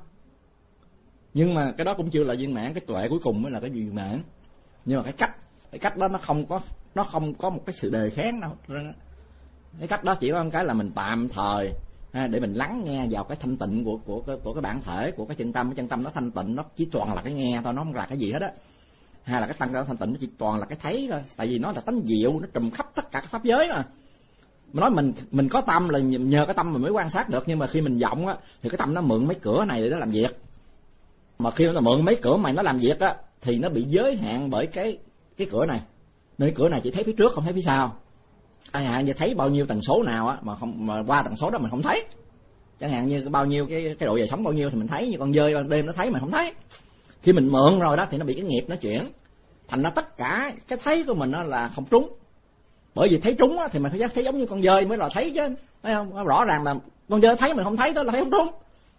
Nhưng mà cái đó cũng chưa là viên mãn, cái tuệ cuối cùng mới là cái viên mãn. Nhưng mà cái cách đó nó không có một cái sự đề kháng đâu. Cái cách đó chỉ có một cái là mình tạm thời để mình lắng nghe vào cái thanh tịnh của cái bản thể của cái chân tâm. Cái chân tâm nó thanh tịnh, nó chỉ toàn là cái nghe thôi, nó không là cái gì hết á. Hay là cái tăng thanh tịnh nó chỉ toàn là cái thấy thôi. Tại vì nó là tánh diệu, nó trùm khắp tất cả các pháp giới mà. Mình nói mình có tâm là nhờ cái tâm mình mới quan sát được. Nhưng mà khi mình vọng á thì cái tâm nó mượn mấy cửa này để nó làm việc. Mà khi nó mượn mấy cửa mày nó làm việc á thì nó bị giới hạn bởi cái cửa này. Nên cái cửa này chỉ thấy phía trước không thấy phía sau. Chẳng hạn như thấy bao nhiêu tần số nào á mà qua tần số đó mình không thấy. Chẳng hạn như bao nhiêu cái độ dài sóng bao nhiêu thì mình thấy, như con dơi ban đêm nó thấy mình không thấy. Khi mình mượn rồi đó thì nó bị cái nghiệp nó chuyển. Thành ra tất cả cái thấy của mình nó là không trúng. Bởi vì thấy trúng á thì mình phải thấy giống như con dơi mới là thấy chứ, thấy không? Rõ ràng là con dơi thấy mình không thấy đó là thấy không trúng.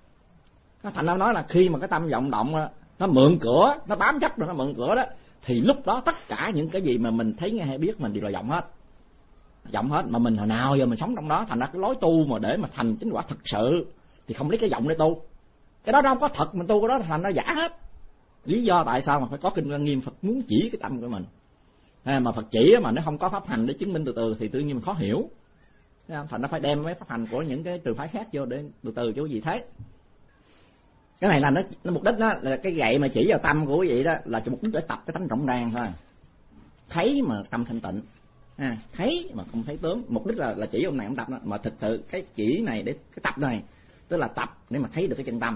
Thành ra nói là khi mà cái tâm vọng động nó mượn cửa, nó bám chấp rồi nó mượn cửa đó, thì lúc đó tất cả những cái gì mà mình thấy nghe hay biết mình đều là vọng hết. Vọng hết, mà mình hồi nào giờ mình sống trong đó. Thành ra cái lối tu mà để mà thành chính quả thực sự thì không lấy cái vọng để tu. Cái đó đâu có thật, mình tu cái đó thành nó giả hết. Lý do tại sao mà phải có kinh Lăng Nghiêm, Phật muốn chỉ cái tâm của mình. Mà Phật chỉ mà nó không có pháp hành để chứng minh từ từ thì tự nhiên mình khó hiểu. Thành nó phải đem mấy pháp hành của những cái trường phái khác vô để từ từ cho quý vị thấy. Cái này là nó mục đích đó là cái gậy mà chỉ vào tâm của quý vị đó là mục đích để tập cái tánh rộng ràng thôi. Thấy mà tâm thanh tịnh, thấy mà không thấy tướng. Mục đích là chỉ ông này ông tập đó. Mà thực sự cái chỉ này để cái tập này tức là tập để mà thấy được cái chân tâm.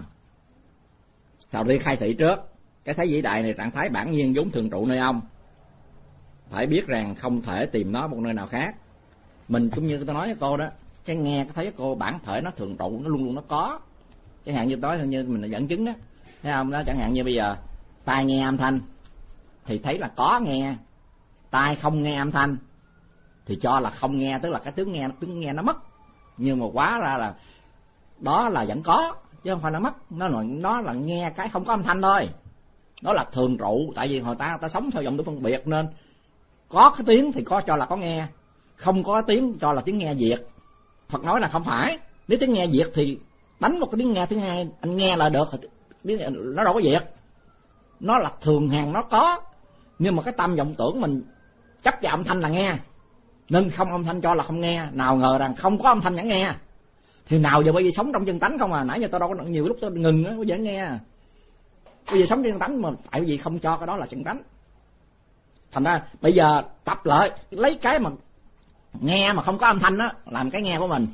Sau đi khai thị trước cái thấy vĩ đại này trạng thái bản nhiên vốn thường trụ nơi ông, phải biết rằng không thể tìm nó một nơi nào khác. Mình cũng như tôi nói với cô đó, cái nghe cái thấy cô bản thể nó thường trụ, nó luôn luôn nó có. Chẳng hạn như nói như mình dẫn chứng đó, thấy không đó? Chẳng hạn như bây giờ tai nghe âm thanh thì thấy là có nghe, tai không nghe âm thanh thì cho là không nghe, tức là cái tiếng nghe nó mất. Nhưng mà quá ra là đó là vẫn có chứ không phải là mất. Nó là nghe cái không có âm thanh thôi, đó là thường trụ. Tại vì hồi ta sống theo dòng để phân biệt, nên có cái tiếng thì có cho là có nghe, không có tiếng cho là tiếng nghe diệt. Phật nói là không phải, nếu tiếng nghe diệt thì đánh một cái tiếng nghe thứ hai anh nghe là được, nó đâu có diệt. Nó là thường hằng nó có, nhưng mà cái tâm vọng tưởng mình chấp vào âm thanh là nghe, nên không âm thanh cho là không nghe. Nào ngờ rằng không có âm thanh vẫn nghe. Thì nào giờ bởi vì sống trong chân tánh không à. Nãy giờ tôi đâu có nhiều lúc tôi ngừng á, bây giờ nghe. Bây giờ sống trong chân tánh mà tại vì không cho cái đó là chân tánh. Thành ra bây giờ tập lại lấy cái mà nghe mà không có âm thanh á làm cái nghe của mình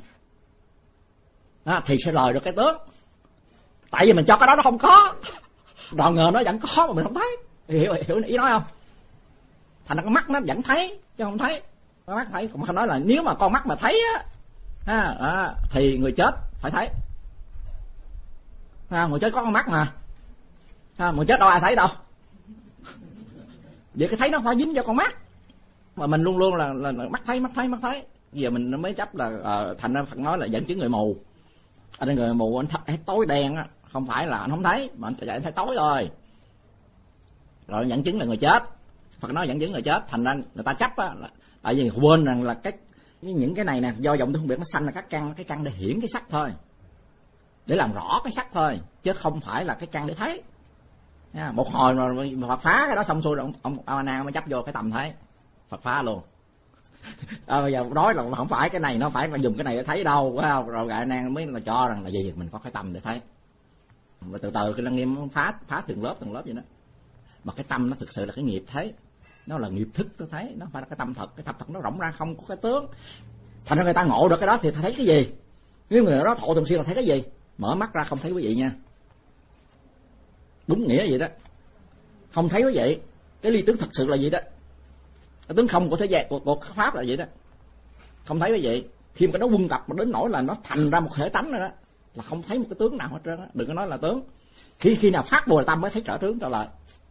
đó, thì sẽ lời được cái tướng. Tại vì mình cho cái đó nó không có, nào ngờ nó vẫn có mà mình không thấy. Hiểu ý nói không? Thành ra cái mắt nó vẫn thấy chứ không thấy. Cái mắt thấy, cũng không nói là nếu mà con mắt mà thấy á thì người chết phải thấy. Người chết có con mắt mà, người chết đâu ai thấy đâu. Vậy cái thấy nó phải dính vào con mắt, mà mình luôn luôn là mắt thấy. Giờ mình mới chấp là thành ra Phật nói là dẫn chứng người mù. Anh là người mù, anh thấy tối đen á, không phải là anh không thấy, mà anh thấy tối thôi. Rồi dẫn chứng là người chết. Phật nói dẫn chứng người chết, thành ra người ta chấp á, tại vì quên rằng là những cái này nè, do vọng không biết nó sanh là cái căn để hiển cái sắc thôi, để làm rõ cái sắc thôi, chứ không phải là cái căn để thấy. Một hồi rồi Phật phá cái đó xong xuôi, ông A Nan mới chấp vô cái tầm thấy, Phật phá luôn. Bây giờ nói là không phải cái này, nó phải dùng cái này để thấy đâu, phải không? Rồi A Nan mới là cho rằng là gì mình có cái tâm để thấy. Và từ từ cái Lăng Nghiêm phá từng lớp vậy đó. Mà cái tâm nó thực sự là cái nghiệp thấy, nó là nghiệp thức tôi thấy, nó phải là cái tâm thật. Cái tâm thật nó rộng ra không có cái tướng. Thành ra người ta ngộ được cái đó thì thấy cái gì? Nếu người đó thọ thường xuyên là thấy cái gì? Mở mắt ra không thấy quý vị nha. Đúng nghĩa vậy đó. Không thấy quý vị. Cái ly tướng thật sự là vậy đó. Cái tướng không của thế gian, của pháp là vậy đó. Không thấy quý vị. Khi mà cái nó quân tập mà đến nỗi là nó thành ra một thể tánh rồi đó, là không thấy một cái tướng nào hết trơn á. Đừng có nói là tướng. Khi nào phát Bồ Đề Tâm mới thấy trở tướng trở lại.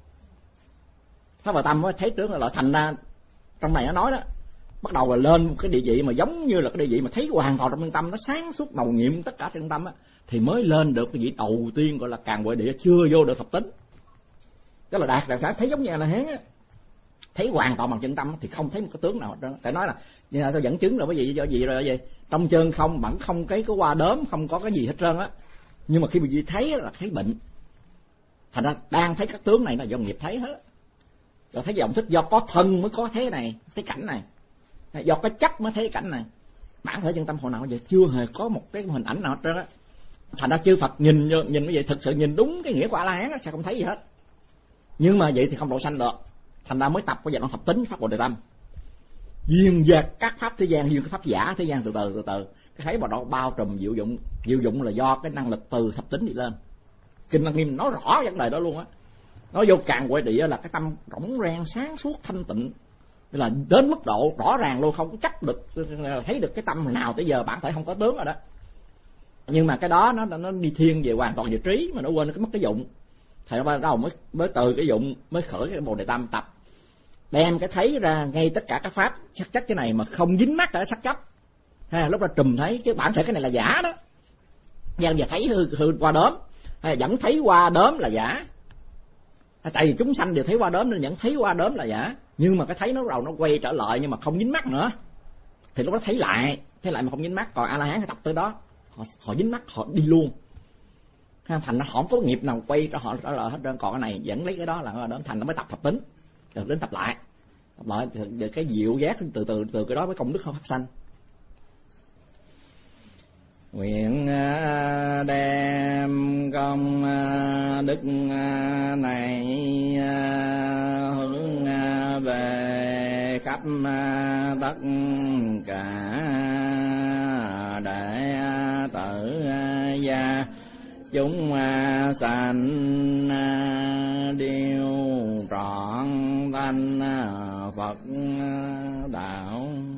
Phát Bồ Đề Tâm mới thấy tướng trở lại. Thành ra trong này nó nói đó, bắt đầu là lên một cái địa vị mà giống như là cái địa vị mà thấy hoàn toàn trong chân tâm, nó sáng suốt màu nhiệm tất cả trong tâm á, thì mới lên được cái vị đầu tiên gọi là Càn Huệ Địa, chưa vô được thập tính. Đó là đạt thấy giống như là hán á, thấy hoàn toàn bằng chân tâm thì không thấy một cái tướng nào hết trơn. Phải nói là như là tôi dẫn chứng rồi, cái gì do gì rồi vậy? Trong chân không vẫn không cái hoa đốm, không có cái gì hết trơn á. Nhưng mà khi mà gì thấy là thấy bệnh. Thành ra đang thấy các tướng này là do nghiệp thấy hết. Rồi thấy dòng thích do có thân mới có thế này, thấy cảnh này. Do cái chấp mới thấy cảnh này. Bản thể chân tâm hồi nào vậy chưa hề có một cái hình ảnh nào hết trơn á. Thành ra chư Phật nhìn như vậy, thực sự nhìn đúng cái nghĩa của A La Hán sẽ không thấy gì hết. Nhưng mà vậy thì không độ sanh được. Thành ra mới tập cái dạng thập tính pháp Bồ Đề Tâm. Duyên dệt các pháp thế gian, duyên các pháp giả thế gian từ từ. Cái thấy mà đó bao trùm diệu dụng là do cái năng lực từ thập tính đi lên. Kinh Lăng Nghiêm nói rõ vấn đề đó luôn á. Nói vô Càn Huệ Địa là cái tâm rỗng rang sáng suốt thanh tịnh, là đến mức độ rõ ràng luôn, không có chắc được thấy được cái tâm nào tới giờ bản thể không có tướng rồi đó. Nhưng mà cái đó nó đi thiên về hoàn toàn về trí, mà nó quên nó mất cái dụng. Thì nó bắt đầu mới từ cái dụng mới khởi cái Bồ Đề Tâm tập, đem cái thấy ra ngay tất cả các pháp sắc chất cái này mà không dính mắc ở sắc chấp. Ha, lúc đó trùm thấy cái bản thể cái này là giả đó. Giờ thấy hư qua đốm, hay vẫn thấy qua đốm là giả. Tại vì chúng sanh đều thấy qua đốm nên vẫn thấy qua đốm là giả. Nhưng mà cái thấy nó nó quay trở lại nhưng mà không dính mắc nữa. Thì lúc đó thấy lại mà không dính mắc. Còn A La Hán tập tới đó họ dính mắc, họ đi luôn. Thành nó không có nghiệp nào quay cho họ trở lại hết trơn. Còn cái này vẫn lấy cái đó là đó, thành nó mới tập thập tính, rồi đến tập lại thì cái diệu giác từ cái đó mới công đức không phát sanh. Nguyện đem công đức này hướng về khắp tất cả đệ tử gia chúng sanh đều trọn thanh Phật đạo.